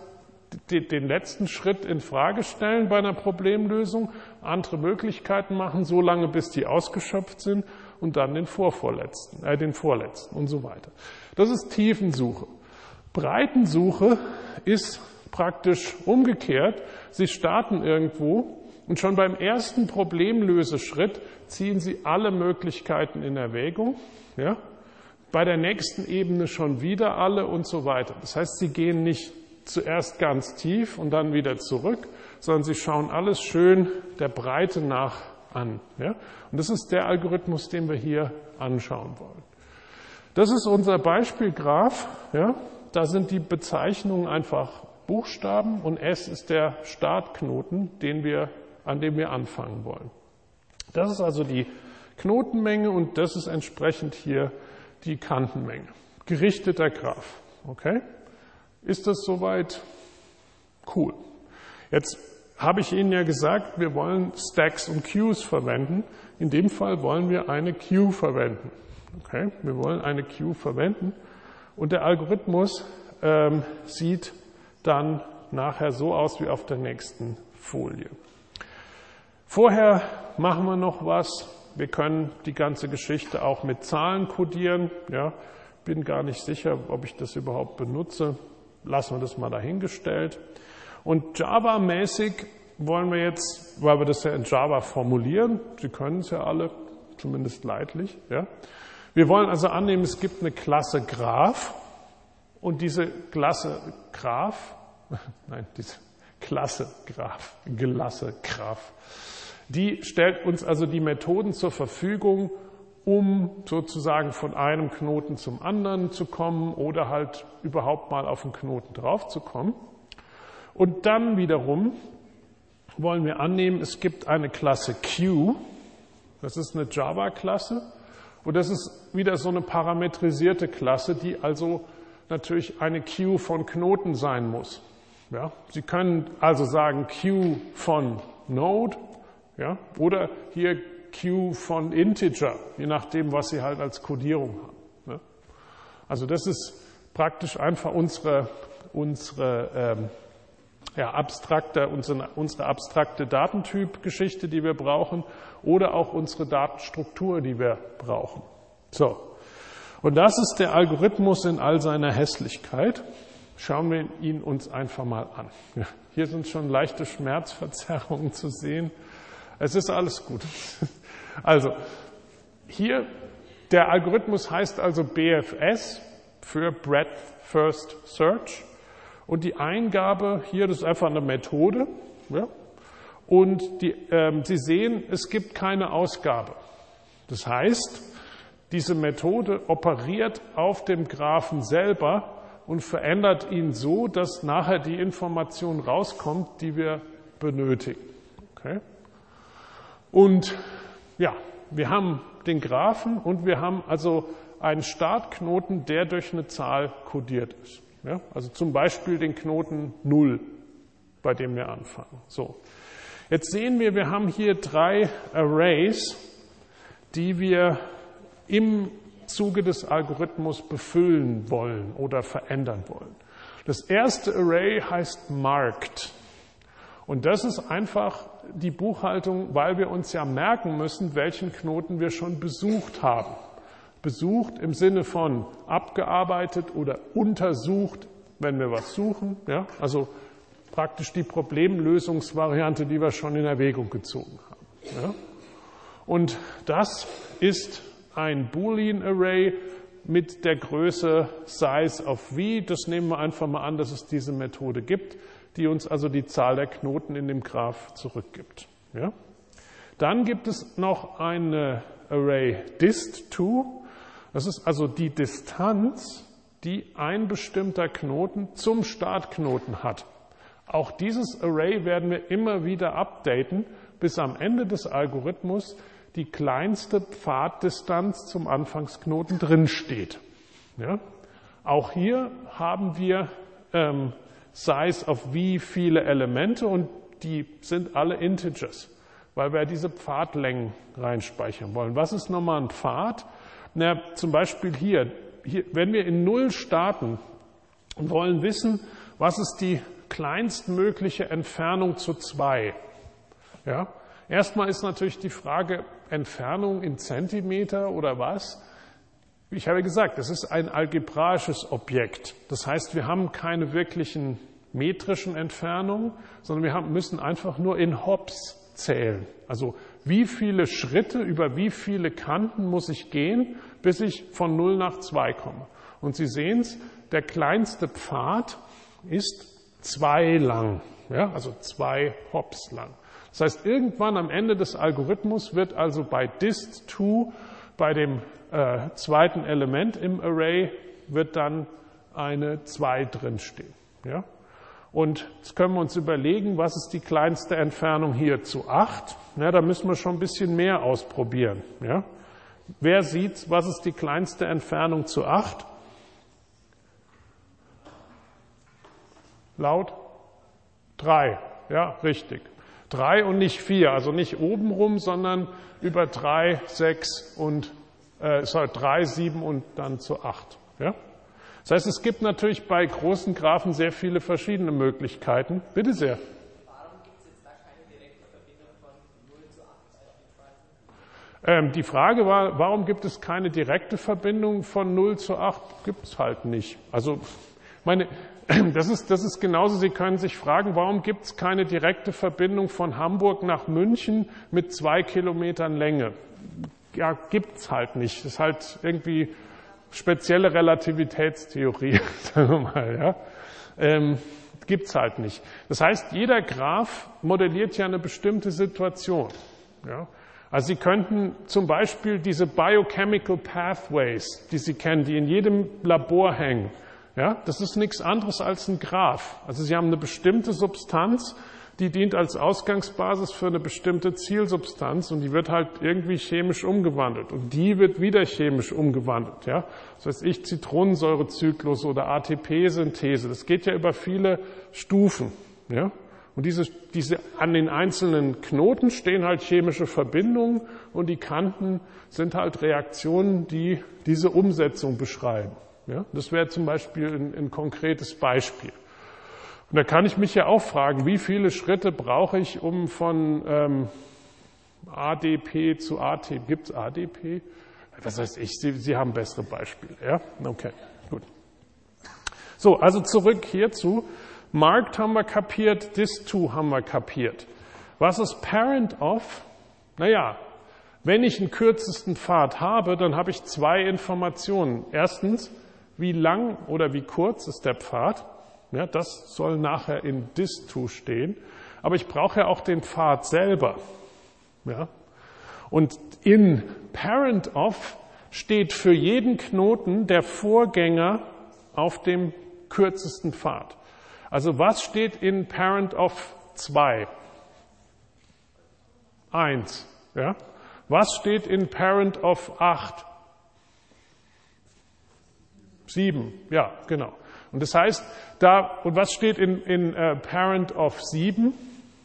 den letzten Schritt in Frage stellen bei einer Problemlösung, andere Möglichkeiten machen, so lange bis die ausgeschöpft sind und dann den vorletzten und so weiter. Das ist Tiefensuche. Breitensuche ist praktisch umgekehrt. Sie starten irgendwo und schon beim ersten Problemlöseschritt ziehen Sie alle Möglichkeiten in Erwägung. Ja? Bei der nächsten Ebene schon wieder alle und so weiter. Das heißt, Sie gehen nicht zuerst ganz tief und dann wieder zurück, sondern Sie schauen alles schön der Breite nach an. Ja? Und das ist der Algorithmus, den wir hier anschauen wollen. Das ist unser Beispielgraph. Ja? Da sind die Bezeichnungen einfach Buchstaben und S ist der Startknoten, an dem wir anfangen wollen. Das ist also die Knotenmenge und das ist entsprechend hier die Kantenmenge. Gerichteter Graph. Okay? Ist das soweit? Cool. Jetzt habe ich Ihnen ja gesagt, wir wollen Stacks und Queues verwenden. In dem Fall wollen wir eine Queue verwenden. Okay? Wir wollen eine Queue verwenden. Und der Algorithmus sieht dann nachher so aus wie auf der nächsten Folie. Vorher machen wir noch was. Wir können die ganze Geschichte auch mit Zahlen codieren. Ja, bin gar nicht sicher, ob ich das überhaupt benutze. Lassen wir das mal dahingestellt. Und Java-mäßig wollen wir jetzt, weil wir das ja in Java formulieren, Sie können es ja alle, zumindest leidlich. Ja. Wir wollen also annehmen, es gibt eine Klasse Graph. Und diese Klasse Graph, die stellt uns also die Methoden zur Verfügung, um sozusagen von einem Knoten zum anderen zu kommen oder halt überhaupt mal auf einen Knoten draufzukommen. Und dann wiederum wollen wir annehmen, es gibt eine Klasse Queue, das ist eine Java-Klasse, und das ist wieder so eine parametrisierte Klasse, die also natürlich eine Queue von Knoten sein muss. Ja, Sie können also sagen Queue von Node, ja, oder hier Queue von Integer, je nachdem, was Sie halt als Codierung haben. Ja. Also das ist praktisch einfach unsere abstrakte Datentyp-Geschichte, die wir brauchen, oder auch unsere Datenstruktur, die wir brauchen. So. Und das ist der Algorithmus in all seiner Hässlichkeit. Schauen wir ihn uns einfach mal an. Ja, hier sind schon leichte Schmerzverzerrungen zu sehen. Es ist alles gut. Also, hier, der Algorithmus heißt also BFS für Breadth First Search. Und die Eingabe hier, das ist einfach eine Methode. Ja, und Sie sehen, es gibt keine Ausgabe. Das heißt, diese Methode operiert auf dem Graphen selber und verändert ihn so, dass nachher die Information rauskommt, die wir benötigen. Okay? Und ja, wir haben den Graphen und wir haben also einen Startknoten, der durch eine Zahl kodiert ist. Ja? Also zum Beispiel den Knoten 0, bei dem wir anfangen. So. Jetzt sehen wir haben hier 3 Arrays, die wir im Zuge des Algorithmus befüllen wollen oder verändern wollen. Das erste Array heißt Marked. Und das ist einfach die Buchhaltung, weil wir uns ja merken müssen, welchen Knoten wir schon besucht haben. Besucht im Sinne von abgearbeitet oder untersucht, wenn wir was suchen. Ja? Also praktisch die Problemlösungsvariante, die wir schon in Erwägung gezogen haben. Ja? Und das ist ein Boolean Array mit der Größe Size of v. Das nehmen wir einfach mal an, dass es diese Methode gibt, die uns also die Zahl der Knoten in dem Graph zurückgibt. Ja? Dann gibt es noch eine Array dist2. Das ist also die Distanz, die ein bestimmter Knoten zum Startknoten hat. Auch dieses Array werden wir immer wieder updaten, bis am Ende des Algorithmus die kleinste Pfaddistanz zum Anfangsknoten drin steht. Ja? Auch hier haben wir Size of v viele Elemente und die sind alle Integers, weil wir diese Pfadlängen reinspeichern wollen. Was ist nochmal ein Pfad? Na, zum Beispiel hier, wenn wir in 0 starten und wollen wissen, was ist die kleinstmögliche Entfernung zu 2. Ja? Erstmal ist natürlich die Frage, Entfernung in Zentimeter oder was? Ich habe gesagt, es ist ein algebraisches Objekt. Das heißt, wir haben keine wirklichen metrischen Entfernungen, sondern wir müssen einfach nur in Hops zählen. Also wie viele Schritte über wie viele Kanten muss ich gehen, bis ich von 0 nach 2 komme. Und Sie sehen es, der kleinste Pfad ist 2 lang, ja, also 2 Hops lang. Das heißt, irgendwann am Ende des Algorithmus wird also bei dist2, bei dem zweiten Element im Array, wird dann eine 2 drinstehen. Ja? Und jetzt können wir uns überlegen, was ist die kleinste Entfernung hier zu 8? Ja, da müssen wir schon ein bisschen mehr ausprobieren. Ja? Wer sieht, was ist die kleinste Entfernung zu 8? Laut? 3. Ja, richtig. 3 und nicht 4. Also nicht obenrum, sondern über 3, 6 und 3, 7 und dann zu 8. Ja? Das heißt, es gibt natürlich bei großen Graphen sehr viele verschiedene Möglichkeiten. Bitte sehr. Warum gibt es jetzt da keine direkte Verbindung von 0 zu 8 beispielsweise? Die Frage war, warum gibt es keine direkte Verbindung von 0 zu 8? Gibt es halt nicht. Also, das ist genauso, Sie können sich fragen, warum gibt es keine direkte Verbindung von Hamburg nach München mit 2 Kilometern Länge? Ja, gibt es halt nicht. Das ist halt irgendwie spezielle Relativitätstheorie, sagen wir mal, ja. Gibt's halt nicht. Das heißt, jeder Graph modelliert ja eine bestimmte Situation. Ja. Also Sie könnten zum Beispiel diese Biochemical Pathways, die Sie kennen, die in jedem Labor hängen, ja, das ist nichts anderes als ein Graph. Also Sie haben eine bestimmte Substanz, die dient als Ausgangsbasis für eine bestimmte Zielsubstanz und die wird halt irgendwie chemisch umgewandelt und die wird wieder chemisch umgewandelt. Ja? Das heißt, Zitronensäurezyklus oder ATP-Synthese, das geht ja über viele Stufen. Ja? Und diese an den einzelnen Knoten stehen halt chemische Verbindungen und die Kanten sind halt Reaktionen, die diese Umsetzung beschreiben. Ja? Das wäre zum Beispiel ein konkretes Beispiel. Und da kann ich mich ja auch fragen, wie viele Schritte brauche ich, um von ADP zu ATP, gibt es ADP? Was heißt ich? Sie haben bessere Beispiele, ja? Okay, gut. So, also zurück hierzu. Marked haben wir kapiert, dis2 haben wir kapiert. Was ist parent of? Naja, wenn ich einen kürzesten Pfad habe, dann habe ich 2 Informationen. Erstens, wie lang oder wie kurz ist der Pfad? Ja, das soll nachher in dis2 stehen. Aber ich brauche ja auch den Pfad selber. Ja? Und in parent of steht für jeden Knoten der Vorgänger auf dem kürzesten Pfad. Also was steht in parent of 2? 1. Ja? Was steht in parent of 8? 7. Ja, genau. Und das heißt, und was steht in parent of 7?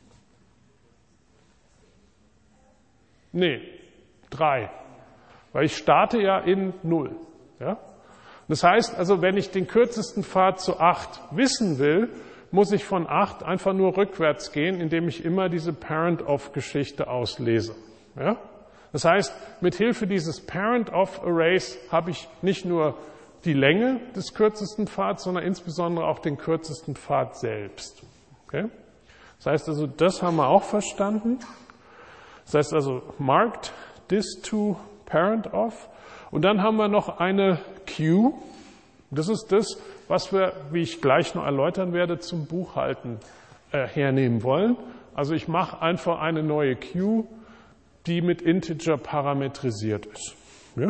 Nee, 3. Weil ich starte ja in 0. Ja? Das heißt also, wenn ich den kürzesten Pfad zu 8 wissen will, muss ich von 8 einfach nur rückwärts gehen, indem ich immer diese Parent-of-Geschichte auslese. Ja? Das heißt, mit Hilfe dieses Parent-of-Arrays habe ich nicht nur die Länge des kürzesten Pfads, sondern insbesondere auch den kürzesten Pfad selbst. Okay? Das heißt also, das haben wir auch verstanden. Das heißt also, marked dis2 parent of. Und dann haben wir noch eine Queue. Das ist das, was wir, wie ich gleich noch erläutern werde, zum Buchhalten hernehmen wollen. Also ich mache einfach eine neue Queue, die mit Integer parametrisiert ist. Ja?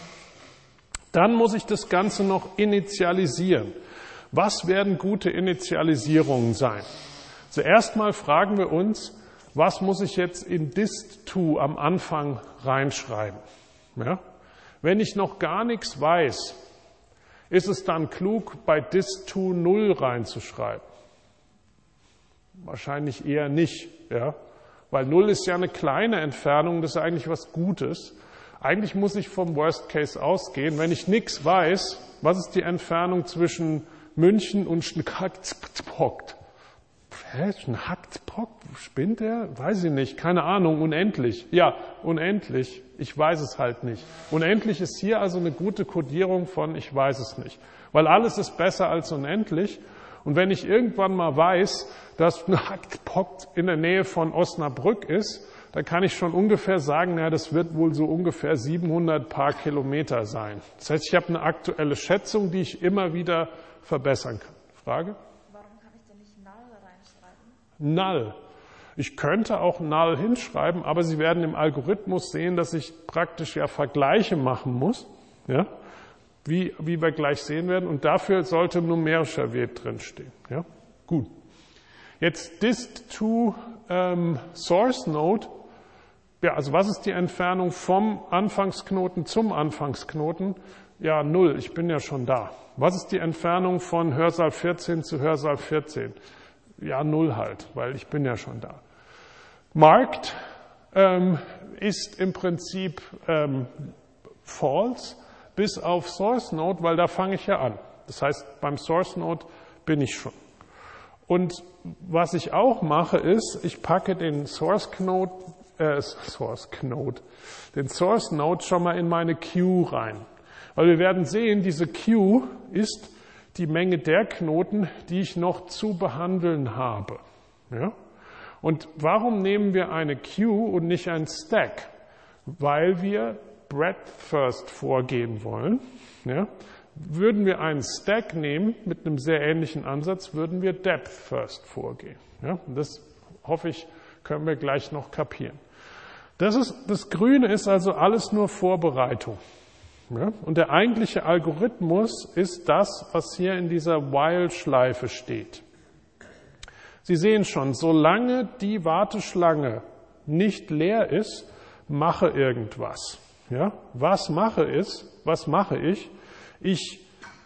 Dann muss ich das Ganze noch initialisieren. Was werden gute Initialisierungen sein? Zuerst mal fragen wir uns, was muss ich jetzt in dist2 am Anfang reinschreiben? Ja? Wenn ich noch gar nichts weiß, ist es dann klug, bei dist2 0 reinzuschreiben? Wahrscheinlich eher nicht, ja? Weil 0 ist ja eine kleine Entfernung, das ist eigentlich was Gutes. Eigentlich muss ich vom Worst Case ausgehen. Wenn ich nichts weiß, was ist die Entfernung zwischen München und Schnacktspock? Schnacktspock? Spinnt der? Weiß ich nicht. Keine Ahnung. Unendlich. Ja, unendlich. Ich weiß es halt nicht. Unendlich ist hier also eine gute Kodierung von ich weiß es nicht. Weil alles ist besser als unendlich. Und wenn ich irgendwann mal weiß, dass Schnacktspock in der Nähe von Osnabrück ist, dann kann ich schon ungefähr sagen, na, das wird wohl so ungefähr 700 paar Kilometer sein. Das heißt, ich habe eine aktuelle Schätzung, die ich immer wieder verbessern kann. Frage? Warum kann ich denn nicht null reinschreiben? Null. Ich könnte auch null hinschreiben, aber Sie werden im Algorithmus sehen, dass ich praktisch ja Vergleiche machen muss, ja, wie wir gleich sehen werden. Und dafür sollte numerischer Wert drinstehen. Ja? Gut. Jetzt dist2 Source Node Ja, also was ist die Entfernung vom Anfangsknoten zum Anfangsknoten? Ja, 0, ich bin ja schon da. Was ist die Entfernung von Hörsaal 14 zu Hörsaal 14? Ja, 0 halt, weil ich bin ja schon da. Marked ist im Prinzip false bis auf Source Node, weil da fange ich ja an. Das heißt, beim Source Node bin ich schon. Und was ich auch mache ist, ich packe den Source Node schon mal in meine Queue rein. Weil wir werden sehen, diese Queue ist die Menge der Knoten, die ich noch zu behandeln habe. Ja? Und warum nehmen wir eine Queue und nicht ein Stack? Weil wir Breadth First vorgehen wollen. Ja? Würden wir einen Stack nehmen mit einem sehr ähnlichen Ansatz, würden wir Depth First vorgehen. Ja? Und das hoffe ich, können wir gleich noch kapieren. Das Grüne ist also alles nur Vorbereitung. Ja? Und der eigentliche Algorithmus ist das, was hier in dieser While-Schleife steht. Sie sehen schon, solange die Warteschlange nicht leer ist, mache irgendwas. Ja? Was mache ich? Ich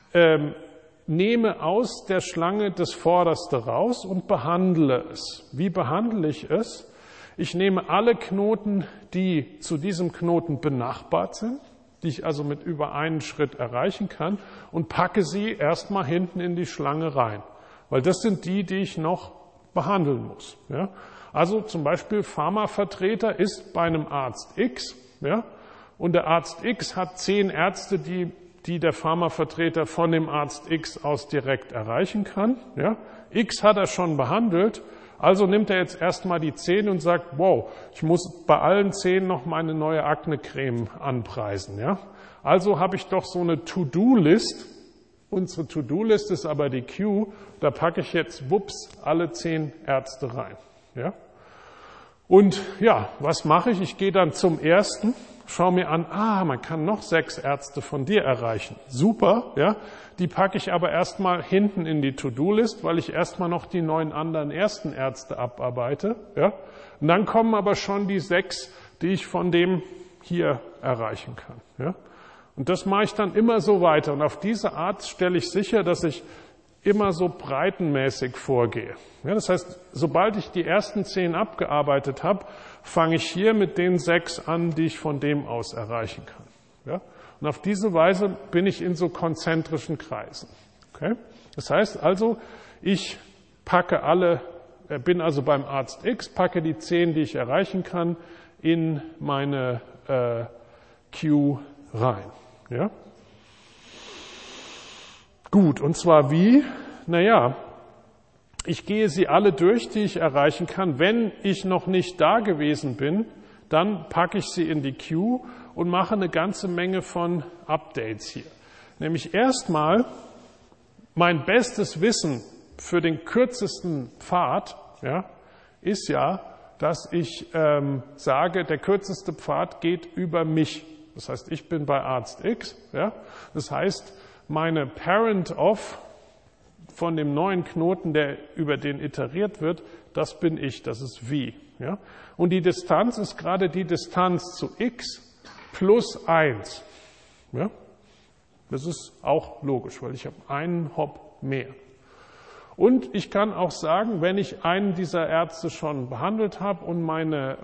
nehme aus der Schlange das Vorderste raus und behandle es. Wie behandle ich es? Ich nehme alle Knoten, die zu diesem Knoten benachbart sind, die ich also mit über einen Schritt erreichen kann, und packe sie erstmal hinten in die Schlange rein. Weil das sind die ich noch behandeln muss. Ja? Also zum Beispiel Pharmavertreter ist bei einem Arzt X, ja? Und der Arzt X hat 10 Ärzte, die der Pharmavertreter von dem Arzt X aus direkt erreichen kann. Ja? X hat er schon behandelt, also nimmt er jetzt erstmal die 10 und sagt, wow, ich muss bei allen 10 noch meine neue Akne-Creme anpreisen. Ja? Also habe ich doch so eine To-Do-List. Unsere To-Do-List ist aber die Queue. Da packe ich jetzt, wups, alle 10 Ärzte rein. Ja? Und ja, was mache ich? Ich gehe dann zum ersten, schaue mir an, man kann noch 6 Ärzte von dir erreichen. Super, ja. Die packe ich aber erstmal hinten in die To-Do-List, weil ich erstmal noch die 9 anderen ersten Ärzte abarbeite. Ja. Und dann kommen aber schon die 6, die ich von dem hier erreichen kann. Ja. Und das mache ich dann immer so weiter. Und auf diese Art stelle ich sicher, dass ich immer so breitenmäßig vorgehe. Ja, das heißt, sobald ich die ersten 10 abgearbeitet habe, fange ich hier mit den 6 an, die ich von dem aus erreichen kann. Ja? Und auf diese Weise bin ich in so konzentrischen Kreisen. Okay? Das heißt also, ich bin also beim Arzt X, packe die 10, die ich erreichen kann, in meine Queue rein. Ja? Gut, und zwar wie? Naja, ich gehe sie alle durch, die ich erreichen kann. Wenn ich noch nicht da gewesen bin, dann packe ich sie in die Queue und mache eine ganze Menge von Updates hier. Nämlich erstmal mein bestes Wissen für den kürzesten Pfad, ja, ist ja, dass ich sage, der kürzeste Pfad geht über mich. Das heißt, ich bin bei Arzt X. Ja. Das heißt, meine Parent of von dem neuen Knoten, über den iteriert wird, das bin ich, das ist V. Ja? Und die Distanz ist gerade die Distanz zu x plus 1. Ja? Das ist auch logisch, weil ich habe einen Hop mehr. Und ich kann auch sagen, wenn ich einen dieser Ärzte schon behandelt habe und meine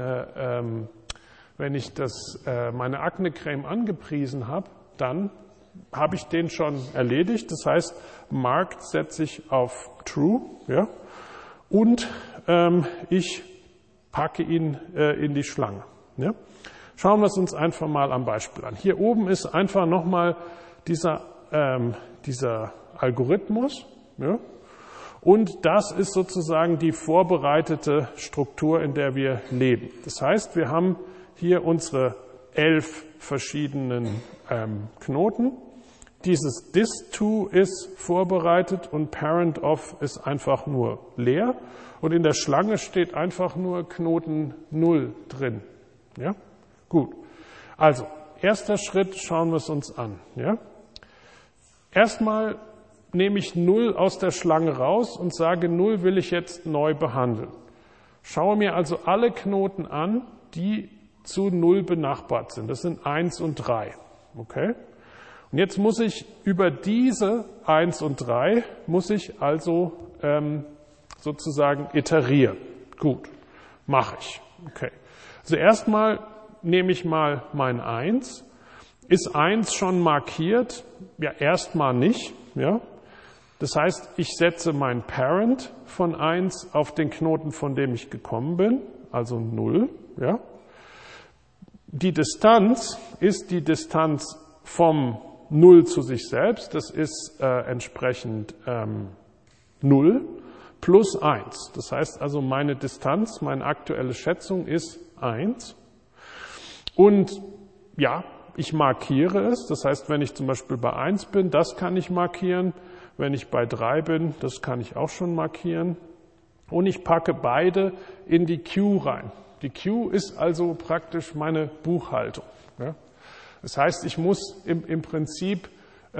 Akne-Creme angepriesen habe, dann habe ich den schon erledigt. Das heißt, Marked setze ich auf True, ja, und ich packe ihn in die Schlange. Ja. Schauen wir es uns einfach mal am Beispiel an. Hier oben ist einfach nochmal dieser Algorithmus, ja, und das ist sozusagen die vorbereitete Struktur, in der wir leben. Das heißt, wir haben hier unsere 11 verschiedenen Knoten. Dieses dis2 ist vorbereitet und parent of ist einfach nur leer. Und in der Schlange steht einfach nur Knoten 0 drin. Ja? Gut. Also, erster Schritt, schauen wir es uns an. Ja? Erstmal nehme ich 0 aus der Schlange raus und sage, 0 will ich jetzt neu behandeln. Schaue mir also alle Knoten an, die zu 0 benachbart sind. Das sind 1 und 3. Okay? Und jetzt muss ich über diese 1 und 3, muss ich also sozusagen iterieren. Gut, mache ich. Okay. Also erstmal nehme ich mal mein 1. Ist 1 schon markiert? Ja, erstmal nicht. Ja. Das heißt, ich setze mein Parent von 1 auf den Knoten, von dem ich gekommen bin, also 0. Ja. Die Distanz ist die Distanz vom 0 zu sich selbst. Das ist entsprechend 0 plus 1. Das heißt also, meine Distanz, meine aktuelle Schätzung ist 1. Und ja, ich markiere es. Das heißt, wenn ich zum Beispiel bei 1 bin, das kann ich markieren. Wenn ich bei 3 bin, das kann ich auch schon markieren. Und ich packe beide in die Queue rein. Die Queue ist also praktisch meine Buchhaltung. Ja? Das heißt, ich muss im Prinzip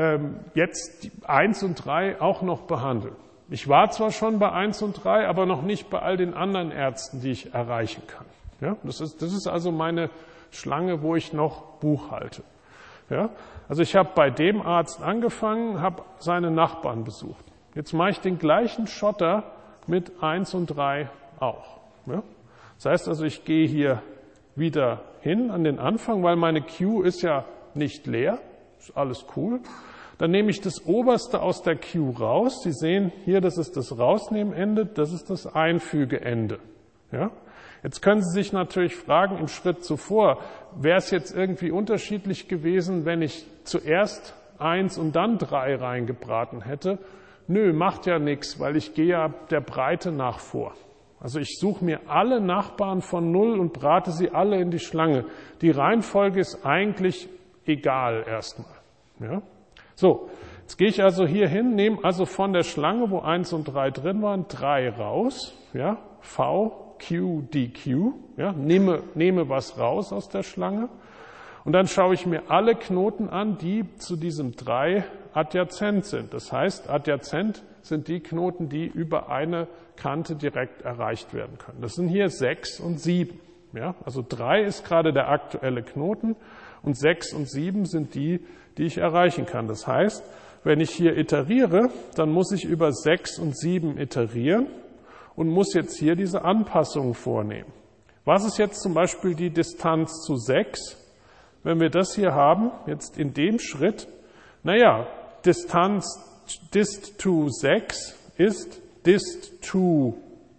jetzt die 1 und 3 auch noch behandeln. Ich war zwar schon bei 1 und 3, aber noch nicht bei all den anderen Ärzten, die ich erreichen kann. Ja? Das ist also meine Schlange, wo ich noch buchhalte. Ja? Also ich habe bei dem Arzt angefangen, habe seine Nachbarn besucht. Jetzt mache ich den gleichen Schotter mit 1 und 3 auch. Ja? Das heißt also, ich gehe hier wieder hin an den Anfang, weil meine Queue ist ja nicht leer. Ist alles cool. Dann nehme ich das Oberste aus der Queue raus. Sie sehen hier, das ist das Rausnehmende, das ist das Einfügeende. Ja? Jetzt können Sie sich natürlich fragen, im Schritt zuvor, wäre es jetzt irgendwie unterschiedlich gewesen, wenn ich zuerst 1 und dann 3 reingebraten hätte? Nö, macht ja nichts, weil ich gehe ja der Breite nach vor. Also ich suche mir alle Nachbarn von 0 und brate sie alle in die Schlange. Die Reihenfolge ist eigentlich egal erstmal. Ja? So, jetzt gehe ich also hier hin, nehme also von der Schlange, wo 1 und 3 drin waren, 3 raus. Ja? V, Q, DQ. Ja? Nehme was raus aus der Schlange. Und dann schaue ich mir alle Knoten an, die zu diesem 3 adjazent sind. Das heißt, adjazent sind die Knoten, die über eine Kante direkt erreicht werden können. Das sind hier 6 und 7. Ja? Also 3 ist gerade der aktuelle Knoten und 6 und 7 sind die ich erreichen kann. Das heißt, wenn ich hier iteriere, dann muss ich über 6 und 7 iterieren und muss jetzt hier diese Anpassung vornehmen. Was ist jetzt zum Beispiel die Distanz zu 6? Wenn wir das hier haben, jetzt in dem Schritt, naja, Distanz dist to 6 ist dist to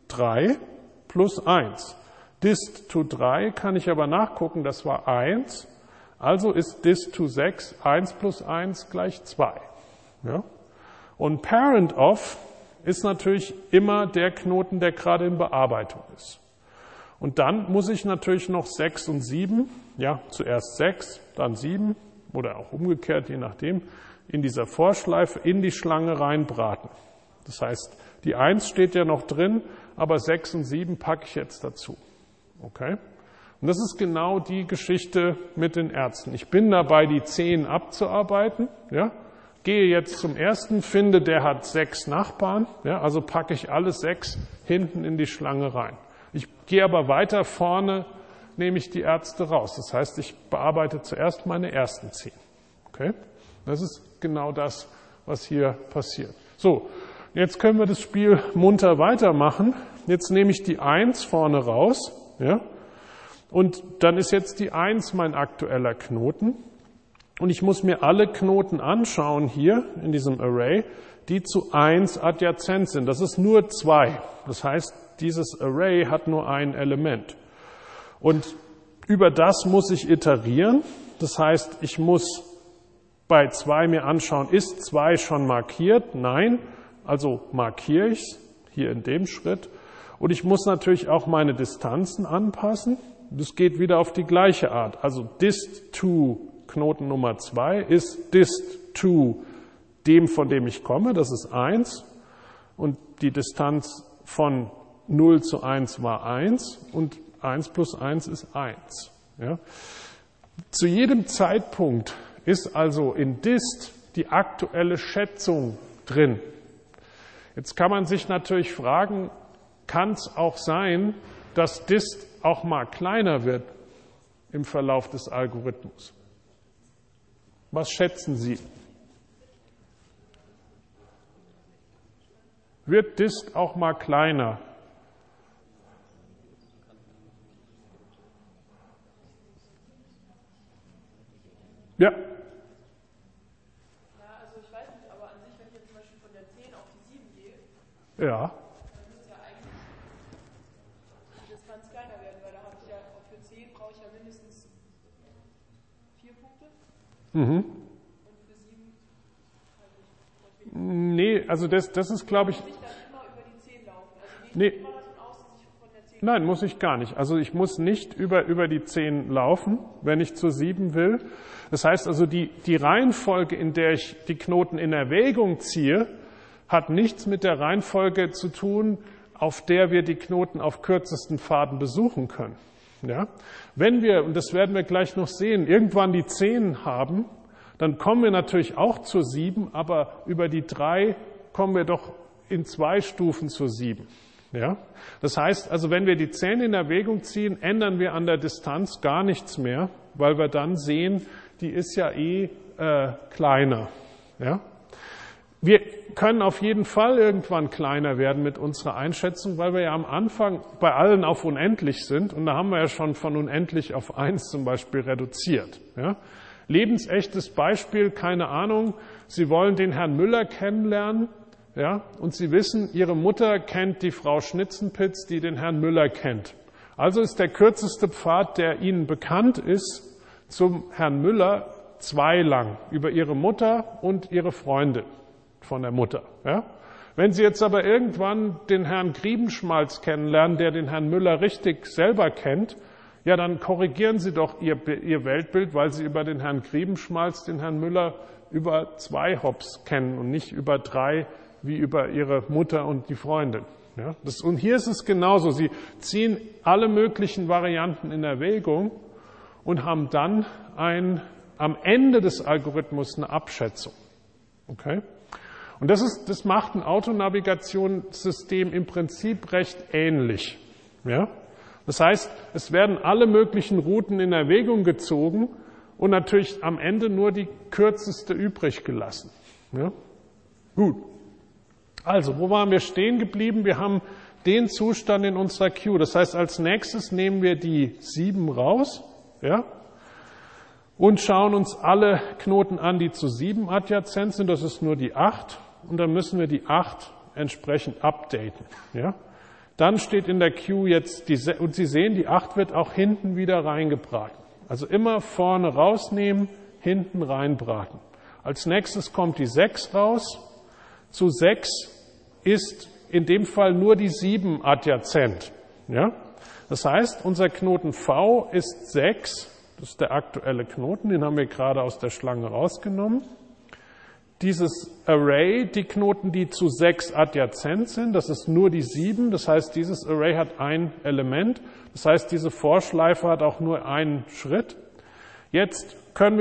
3 plus 1. Dist to 3 kann ich aber nachgucken, das war 1. Also ist dist to 6, 1 plus 1 gleich 2. Ja? Und parent of ist natürlich immer der Knoten, der gerade in Bearbeitung ist. Und dann muss ich natürlich noch 6 und 7, ja, zuerst 6, dann 7 oder auch umgekehrt, je nachdem, in dieser Vorschleife in die Schlange reinbraten. Das heißt, die 1 steht ja noch drin, aber 6 und 7 packe ich jetzt dazu. Okay? Und das ist genau die Geschichte mit den Ärzten. Ich bin dabei, die 10 abzuarbeiten, ja? Gehe jetzt zum ersten, finde, der hat 6 Nachbarn, ja? Also packe ich alle 6 hinten in die Schlange rein. Ich gehe aber weiter vorne, nehme ich die Ärzte raus. Das heißt, ich bearbeite zuerst meine ersten 10. Okay? Das ist genau das, was hier passiert. So, jetzt können wir das Spiel munter weitermachen. Jetzt nehme ich die 1 vorne raus, ja? Und dann ist jetzt die 1 mein aktueller Knoten. Und ich muss mir alle Knoten anschauen hier in diesem Array, die zu 1 adjazent sind. Das ist nur 2. Das heißt, dieses Array hat nur ein Element. Und über das muss ich iterieren. Das heißt, ich muss bei 2 mir anschauen, ist 2 schon markiert? Nein. Also markiere ich es hier in dem Schritt. Und ich muss natürlich auch meine Distanzen anpassen. Das geht wieder auf die gleiche Art. Also dist to Knoten Nummer 2 ist dist to dem, von dem ich komme. Das ist 1. Und die Distanz von 0 zu 1 war 1. Und 1 plus 1 ist 1. Ja? Zu jedem Zeitpunkt ist also in dist die aktuelle Schätzung drin. Jetzt kann man sich natürlich fragen, kann es auch sein, dass dist auch mal kleiner wird im Verlauf des Algorithmus? Was schätzen Sie? Wird Disk auch mal kleiner? Ja. Ja, also ich weiß nicht, aber an sich, wenn ich jetzt zum Beispiel von der 10 auf die 7 gehe, Ja. dann müsste ja eigentlich die Distanz kleiner werden, weil da habe ich ja, für 10 brauche ich ja mindestens 4 Punkte. Und für 7 halt nicht. Nee, also das ist, glaube ich... Muss ich dann immer über die 10 laufen? Also Nee. immer davon aus, dass ich von der 10... Nein, muss ich gar nicht. Also ich muss nicht über die 10 laufen, wenn ich zur 7 will. Das heißt also, die Reihenfolge, in der ich die Knoten in Erwägung ziehe, hat nichts mit der Reihenfolge zu tun, auf der wir die Knoten auf kürzesten Pfaden besuchen können. Ja? Wenn wir, und das werden wir gleich noch sehen, irgendwann die 10 haben, dann kommen wir natürlich auch zur 7, aber über die 3 kommen wir doch in 2 Stufen zur 7. Ja? Das heißt also, wenn wir die 10 in Erwägung ziehen, ändern wir an der Distanz gar nichts mehr, weil wir dann sehen, die ist ja kleiner. Ja? Wir können auf jeden Fall irgendwann kleiner werden mit unserer Einschätzung, weil wir ja am Anfang bei allen auf unendlich sind und da haben wir ja schon von unendlich auf 1 zum Beispiel reduziert. Ja? Lebensechtes Beispiel, keine Ahnung, Sie wollen den Herrn Müller kennenlernen, ja, und Sie wissen, Ihre Mutter kennt die Frau Schnitzenpitz, die den Herrn Müller kennt. Also ist der kürzeste Pfad, der Ihnen bekannt ist, zum Herrn Müller 2 lang, über Ihre Mutter und Ihre Freundin von der Mutter. Ja. Wenn Sie jetzt aber irgendwann den Herrn Griebenschmalz kennenlernen, der den Herrn Müller richtig selber kennt, ja, dann korrigieren Sie doch Ihr Weltbild, weil Sie über den Herrn Griebenschmalz den Herrn Müller über 2 Hops kennen und nicht über 3 wie über Ihre Mutter und die Freundin. Ja, und hier ist es genauso. Sie ziehen alle möglichen Varianten in Erwägung und haben dann am Ende des Algorithmus eine Abschätzung. Okay? Und das macht ein Autonavigationssystem im Prinzip recht ähnlich. Ja? Das heißt, es werden alle möglichen Routen in Erwägung gezogen und natürlich am Ende nur die kürzeste übrig gelassen. Ja? Gut. Also, wo waren wir stehen geblieben? Wir haben den Zustand in unserer Queue. Das heißt, als nächstes nehmen wir die 7 raus, ja, und schauen uns alle Knoten an, die zu 7 adjazent sind. Das ist nur die 8. Und dann müssen wir die 8 entsprechend updaten, ja. Dann steht in der Queue jetzt und Sie sehen, die 8 wird auch hinten wieder reingebraten. Also immer vorne rausnehmen, hinten reinbraten. Als nächstes kommt die 6 raus. Zu 6 ist in dem Fall nur die 7 adjazent. Ja? Das heißt, unser Knoten V ist 6, das ist der aktuelle Knoten, den haben wir gerade aus der Schlange rausgenommen. Dieses Array, die Knoten, die zu 6 adjazent sind, das ist nur die 7, das heißt, dieses Array hat ein Element, das heißt, diese Vorschleife hat auch nur einen Schritt. Jetzt gehen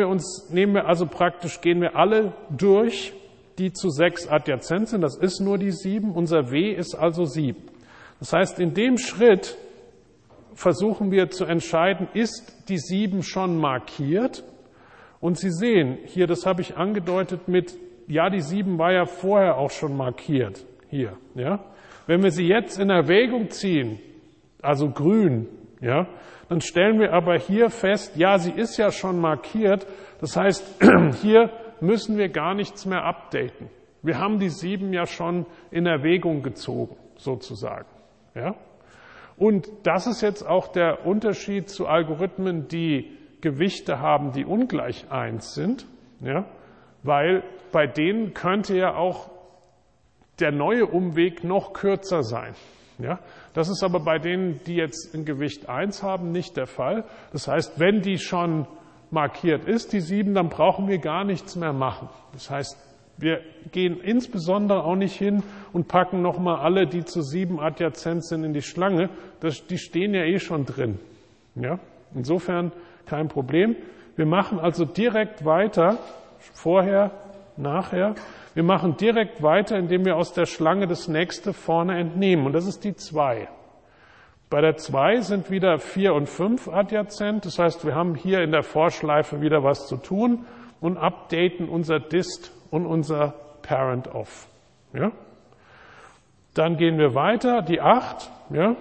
wir alle durch, die zu 6 adjazent sind, das ist nur die 7, unser W ist also 7. Das heißt, in dem Schritt versuchen wir zu entscheiden, ist die 7 schon markiert? Und Sie sehen, hier, das habe ich angedeutet mit, ja, die 7 war ja vorher auch schon markiert, hier, ja. Wenn wir sie jetzt in Erwägung ziehen, also grün, ja, dann stellen wir aber hier fest, ja, sie ist ja schon markiert, das heißt, hier müssen wir gar nichts mehr updaten. Wir haben die 7 ja schon in Erwägung gezogen, sozusagen. Ja? Und das ist jetzt auch der Unterschied zu Algorithmen, die Gewichte haben, die ungleich 1 sind, ja? Weil bei denen könnte ja auch der neue Umweg noch kürzer sein. Ja? Das ist aber bei denen, die jetzt ein Gewicht 1 haben, nicht der Fall. Das heißt, wenn die schon markiert ist, die 7, dann brauchen wir gar nichts mehr machen. Das heißt, wir gehen insbesondere auch nicht hin und packen nochmal alle, die zu 7 adjazent sind, in die Schlange. Die stehen ja eh schon drin. Ja? Insofern kein Problem. Wir machen also direkt weiter, vorher, nachher. Wir machen direkt weiter, indem wir aus der Schlange das nächste vorne entnehmen. Und das ist die 2. Bei der 2 sind wieder 4 und 5 adjazent. Das heißt, wir haben hier in der Vorschleife wieder was zu tun und updaten unser dist und unser parent of. Ja? Dann gehen wir weiter. Die 8, ja,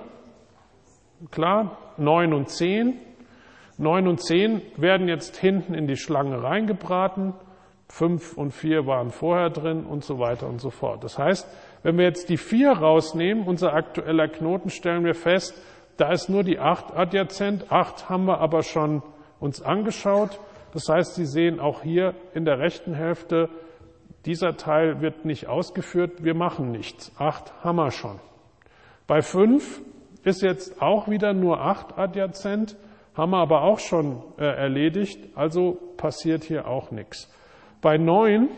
klar, 9 und 10. 9 und 10 werden jetzt hinten in die Schlange reingebraten. 5 und 4 waren vorher drin und so weiter und so fort. Das heißt, wenn wir jetzt die 4 rausnehmen, unser aktueller Knoten, stellen wir fest, da ist nur die 8 adjazent. 8 haben wir aber schon uns angeschaut. Das heißt, Sie sehen auch hier in der rechten Hälfte, dieser Teil wird nicht ausgeführt. Wir machen nichts. 8 haben wir schon. Bei 5 ist jetzt auch wieder nur 8 adjazent, haben wir aber auch schon erledigt. Also passiert hier auch nichts. Bei 9,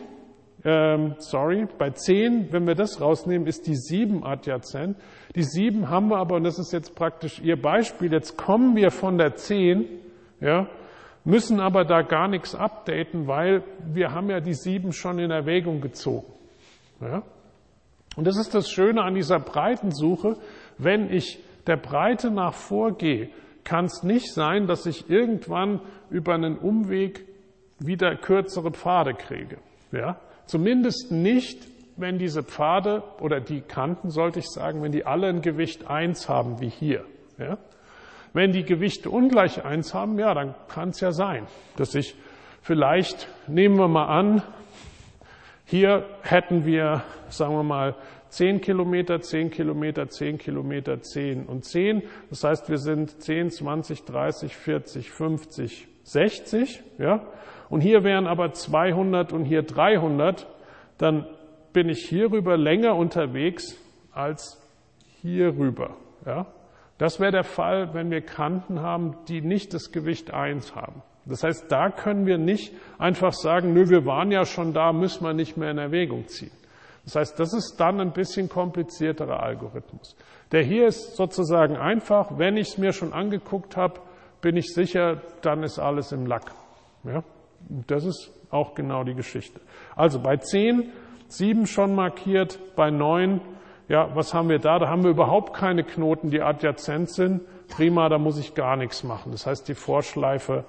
bei 10, wenn wir das rausnehmen, ist die 7 adjazent. Die 7 haben wir aber, und das ist jetzt praktisch Ihr Beispiel, jetzt kommen wir von der 10, ja, müssen aber da gar nichts updaten, weil wir haben ja die 7 schon in Erwägung gezogen. Ja. Und das ist das Schöne an dieser Breitensuche. Wenn ich der Breite nach vorgehe, kann es nicht sein, dass ich irgendwann über einen Umweg wieder kürzere Pfade kriege. Ja? Zumindest nicht, wenn diese Pfade oder die Kanten, sollte ich sagen, wenn die alle ein Gewicht 1 haben, wie hier. Ja? Wenn die Gewichte ungleich 1 haben, ja, dann kann es ja sein, dass ich vielleicht, nehmen wir mal an, hier hätten wir, sagen wir mal, 10 Kilometer, 10 Kilometer, 10 Kilometer, 10 und 10. Das heißt, wir sind 10, 20, 30, 40, 50, 60. Ja? Und hier wären aber 200 und hier 300. Dann bin ich hierüber länger unterwegs als hierüber. Ja? Das wäre der Fall, wenn wir Kanten haben, die nicht das Gewicht 1 haben. Das heißt, da können wir nicht einfach sagen, nö, wir waren ja schon da, müssen wir nicht mehr in Erwägung ziehen. Das heißt, das ist dann ein bisschen komplizierterer Algorithmus. Der hier ist sozusagen einfach, wenn ich es mir schon angeguckt habe, bin ich sicher, dann ist alles im Lack. Ja? Das ist auch genau die Geschichte. Also bei 10, 7 schon markiert, bei 9, ja, was haben wir da? Da haben wir überhaupt keine Knoten, die adjazent sind. Prima, da muss ich gar nichts machen. Das heißt, die Vorschleife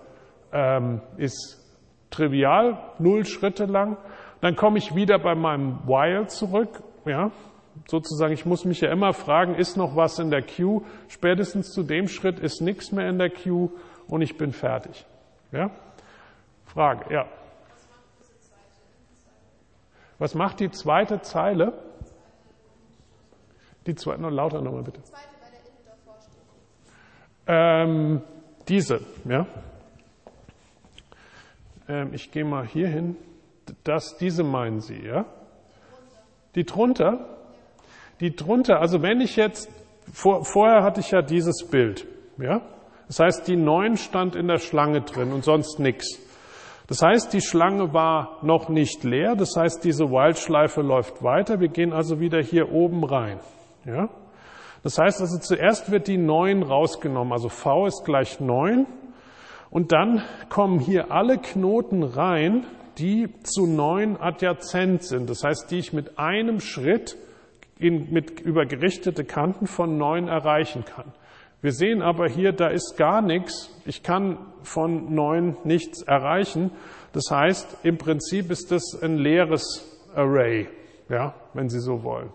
ist trivial, 0 Schritte lang. Dann komme ich wieder bei meinem While zurück. Ja, sozusagen, ich muss mich ja immer fragen, ist noch was in der Queue? Spätestens zu dem Schritt ist nichts mehr in der Queue und ich bin fertig. Ja? Frage, ja. Was macht die zweite Zeile? Die zweite, noch lauter nochmal bitte. Die zweite bei der innen davor steht. Diese, ja. Ich gehe mal hier hin. Diese meinen Sie, ja? Die drunter? Die drunter, also wenn ich jetzt, vorher hatte ich ja dieses Bild, ja? Das heißt, die 9 stand in der Schlange drin und sonst nichts. Das heißt, die Schlange war noch nicht leer, das heißt, diese While-Schleife läuft weiter. Wir gehen also wieder hier oben rein, ja? Das heißt also, zuerst wird die 9 rausgenommen, also V ist gleich 9 und dann kommen hier alle Knoten rein, die zu 9 adjazent sind. Das heißt, die ich mit einem Schritt mit über gerichtete Kanten von 9 erreichen kann. Wir sehen aber hier, da ist gar nichts. Ich kann von 9 nichts erreichen. Das heißt, im Prinzip ist das ein leeres Array, ja, wenn Sie so wollen.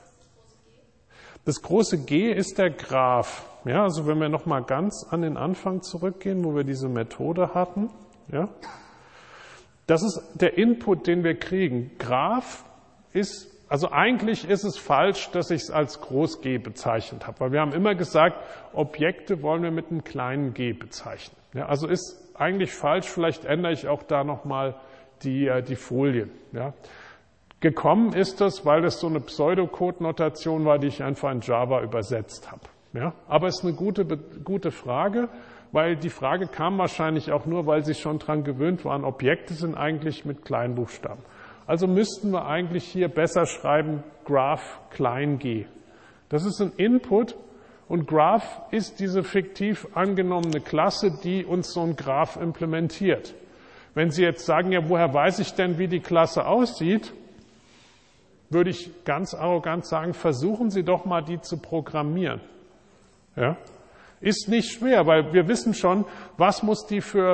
Das große G ist der Graph. Ja, also wenn wir nochmal ganz an den Anfang zurückgehen, wo wir diese Methode hatten, ja. Das ist der Input, den wir kriegen. Graph ist, also eigentlich ist es falsch, dass ich es als Groß G bezeichnet habe, weil wir haben immer gesagt, Objekte wollen wir mit einem kleinen g bezeichnen. Ja, also ist eigentlich falsch, vielleicht ändere ich auch da nochmal die Folien. Ja. Gekommen ist das, weil das so eine Pseudocode-Notation war, die ich einfach in Java übersetzt habe. Ja. Aber es ist eine gute Frage. Weil die Frage kam wahrscheinlich auch nur, weil Sie schon dran gewöhnt waren, Objekte sind eigentlich mit Kleinbuchstaben. Also müssten wir eigentlich hier besser schreiben, Graph klein g. Das ist ein Input und Graph ist diese fiktiv angenommene Klasse, die uns so ein Graph implementiert. Wenn Sie jetzt sagen, ja, woher weiß ich denn, wie die Klasse aussieht, würde ich ganz arrogant sagen, versuchen Sie doch mal, die zu programmieren. Ja? Ist nicht schwer, weil wir wissen schon, was muss die für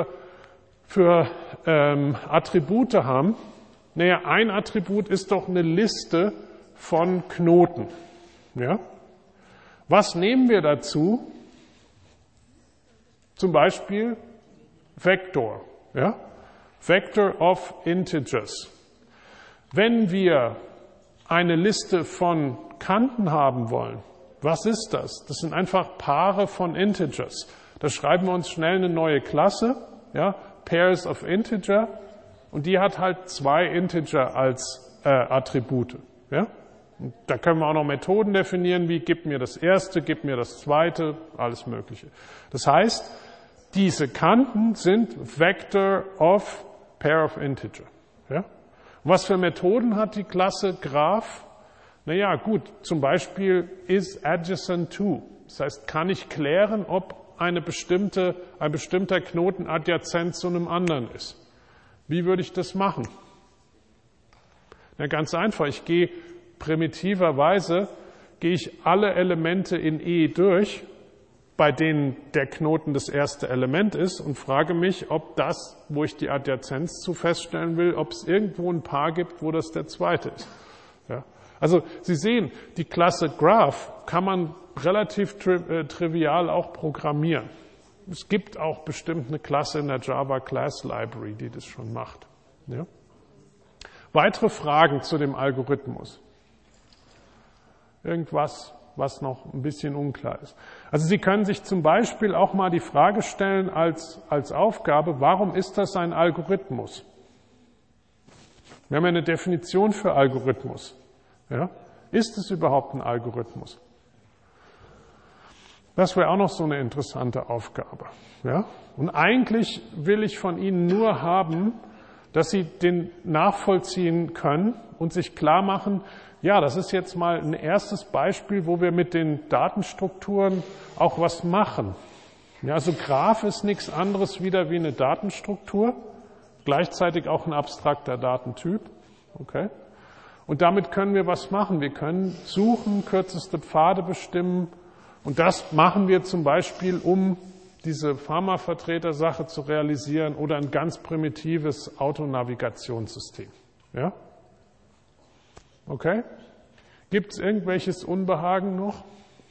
Attribute haben. Naja, ein Attribut ist doch eine Liste von Knoten. Ja? Was nehmen wir dazu? Zum Beispiel Vector. Ja? Vector of Integers. Wenn wir eine Liste von Kanten haben wollen, was ist das? Das sind einfach Paare von Integers. Da schreiben wir uns schnell eine neue Klasse, ja? Pairs of Integer, und die hat halt 2 Integer als Attribute. Ja? Und da können wir auch noch Methoden definieren, wie gib mir das erste, gib mir das zweite, alles Mögliche. Das heißt, diese Kanten sind Vector of Pair of Integer. Ja? Und was für Methoden hat die Klasse Graph? Naja, gut, zum Beispiel is adjacent to. Das heißt, kann ich klären, ob ein bestimmter Knoten adjazent zu einem anderen ist. Wie würde ich das machen? Na, ganz einfach. Ich gehe primitiverweise alle Elemente in E durch, bei denen der Knoten das erste Element ist, und frage mich, ob das, wo ich die Adjazenz zu feststellen will, ob es irgendwo ein Paar gibt, wo das der zweite ist. Ja. Also Sie sehen, die Klasse Graph kann man relativ trivial auch programmieren. Es gibt auch bestimmt eine Klasse in der Java Class Library, die das schon macht. Ja. Weitere Fragen zu dem Algorithmus? Irgendwas, was noch ein bisschen unklar ist. Also Sie können sich zum Beispiel auch mal die Frage stellen als Aufgabe, warum ist das ein Algorithmus? Wir haben ja eine Definition für Algorithmus. Ja? Ist es überhaupt ein Algorithmus? Das wäre auch noch so eine interessante Aufgabe. Ja? Und eigentlich will ich von Ihnen nur haben, dass Sie den nachvollziehen können und sich klar machen, ja, das ist jetzt mal ein erstes Beispiel, wo wir mit den Datenstrukturen auch was machen. Ja, also Graph ist nichts anderes wieder wie eine Datenstruktur, gleichzeitig auch ein abstrakter Datentyp. Okay? Und damit können wir was machen. Wir können suchen, kürzeste Pfade bestimmen. Und das machen wir zum Beispiel, um diese Pharmavertreter-Sache zu realisieren oder ein ganz primitives Autonavigationssystem. Ja? Okay? Gibt es irgendwelches Unbehagen noch?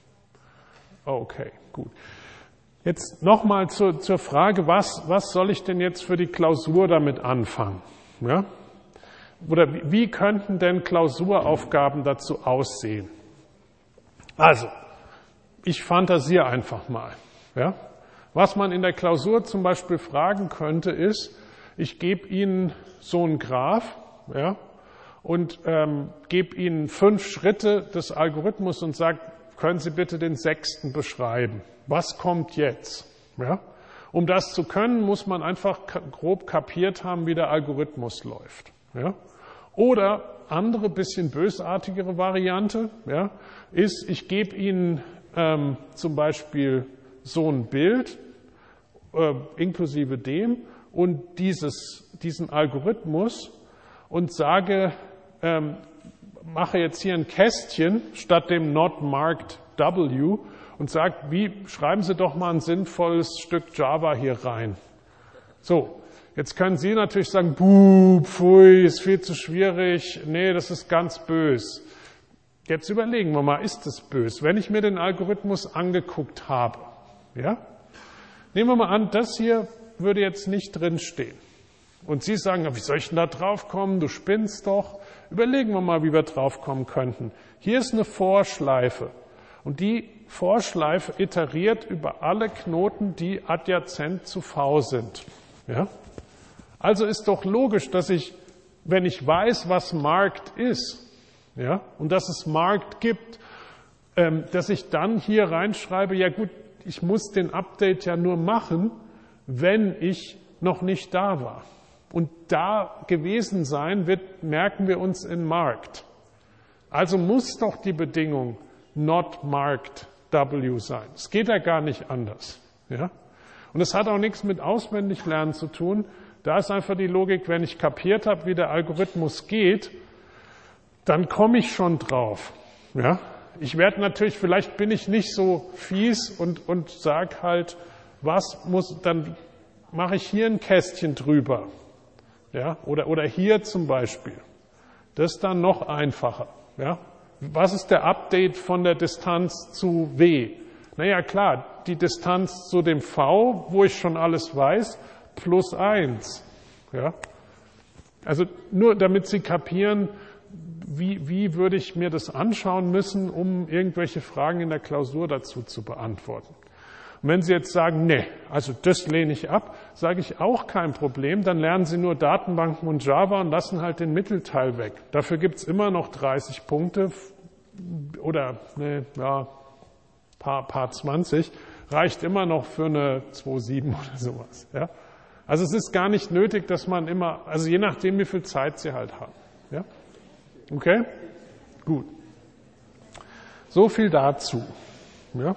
Okay, gut. Jetzt nochmal zur Frage, was soll ich denn jetzt für die Klausur damit anfangen? Ja? Oder wie könnten denn Klausuraufgaben dazu aussehen? Also, ich fantasiere einfach mal. Ja? Was man in der Klausur zum Beispiel fragen könnte, ist, ich gebe Ihnen so einen Graph, ja, und gebe Ihnen 5 Schritte des Algorithmus und sage, können Sie bitte den 6. beschreiben? Was kommt jetzt? Ja? Um das zu können, muss man einfach grob kapiert haben, wie der Algorithmus läuft. Ja? Oder andere, bisschen bösartigere Variante, ja, ist, ich gebe Ihnen zum Beispiel so ein Bild, inklusive dem, und diesen Algorithmus und sage, mache jetzt hier ein Kästchen statt dem not marked W und sage, schreiben Sie doch mal ein sinnvolles Stück Java hier rein. So, jetzt können Sie natürlich sagen, pfui, ist viel zu schwierig, nee, das ist ganz bös. Jetzt überlegen wir mal, ist das bös? Wenn ich mir den Algorithmus angeguckt habe, ja? Nehmen wir mal an, das hier würde jetzt nicht drinstehen. Und Sie sagen, wie soll ich denn da draufkommen? Du spinnst doch. Überlegen wir mal, wie wir draufkommen könnten. Hier ist eine Vorschleife. Und die Vorschleife iteriert über alle Knoten, die adjazent zu V sind. Ja? Also ist doch logisch, dass ich, wenn ich weiß, was Markt ist, ja, und dass es Markt gibt, dass ich dann hier reinschreibe, ja gut, ich muss den Update ja nur machen, wenn ich noch nicht da war. Und da gewesen sein merken wir uns in Marked. Also muss doch die Bedingung not marked W sein. Es geht ja gar nicht anders. Ja? Und es hat auch nichts mit Auswendiglernen zu tun. Da ist einfach die Logik, wenn ich kapiert habe, wie der Algorithmus geht, dann komme ich schon drauf. Ja? Ich werde natürlich, vielleicht bin ich nicht so fies und sag halt, dann mache ich hier ein Kästchen drüber. Ja, oder hier zum Beispiel. Das ist dann noch einfacher. Ja. Was ist der Update von der Distanz zu W? Naja, klar, die Distanz zu dem V, wo ich schon alles weiß, plus 1. Ja. Also nur damit Sie kapieren, wie würde ich mir das anschauen müssen, um irgendwelche Fragen in der Klausur dazu zu beantworten. Und wenn Sie jetzt sagen, nee, also das lehne ich ab, sage ich auch kein Problem, dann lernen Sie nur Datenbanken und Java und lassen halt den Mittelteil weg. Dafür gibt's immer noch 30 Punkte oder paar 20, reicht immer noch für eine 2,7 oder sowas. Ja? Also es ist gar nicht nötig, dass man immer, also je nachdem, wie viel Zeit Sie halt haben. Ja? Okay? Gut. So viel dazu. Ja?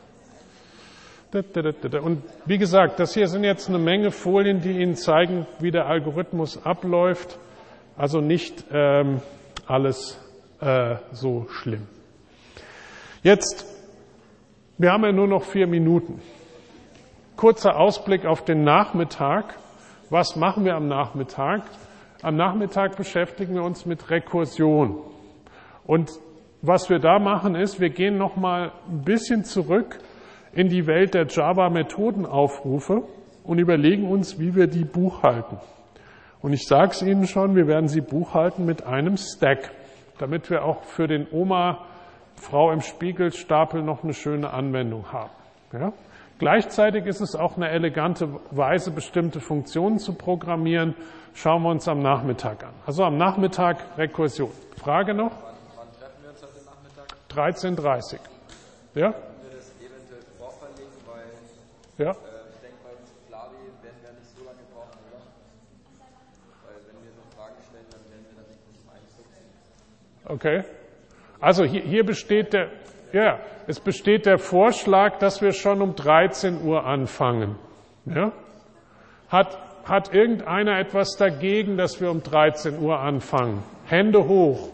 Und wie gesagt, das hier sind jetzt eine Menge Folien, die Ihnen zeigen, wie der Algorithmus abläuft. Also nicht alles so schlimm. Jetzt, wir haben ja nur noch 4 Minuten. Kurzer Ausblick auf den Nachmittag. Was machen wir am Nachmittag? Am Nachmittag beschäftigen wir uns mit Rekursion. Und was wir da machen ist, wir gehen noch mal ein bisschen zurück in die Welt der Java-Methodenaufrufe und überlegen uns, wie wir die buchhalten. Und ich sage es Ihnen schon, wir werden sie buchhalten mit einem Stack, damit wir auch für den Frau im Spiegelstapel noch eine schöne Anwendung haben. Ja? Gleichzeitig ist es auch eine elegante Weise, bestimmte Funktionen zu programmieren. Schauen wir uns am Nachmittag an. Also am Nachmittag Rekursion. Frage noch? Wann treffen wir uns heute Nachmittag? 13:30 Ja? Können wir das eventuell vorverlegen, weil Ja? ich denke, bei Flavi werden wir nicht so lange brauchen, oder? Weil wenn wir noch Fragen stellen, dann werden wir das nicht bis um 1 Okay. Also hier besteht der Vorschlag, dass wir schon um 13 Uhr anfangen. Ja? Hat irgendeiner etwas dagegen, dass wir um 13 Uhr anfangen? Hände hoch.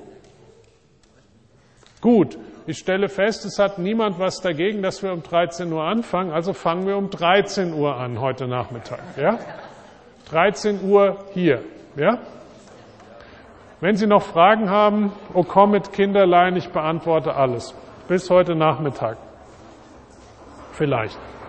Gut, ich stelle fest, es hat niemand was dagegen, dass wir um 13 Uhr anfangen, also fangen wir um 13 Uhr an heute Nachmittag. Ja? 13 Uhr hier. Ja? Wenn Sie noch Fragen haben, komm mit Kinderlein, ich beantworte alles. Bis heute Nachmittag. Vielleicht.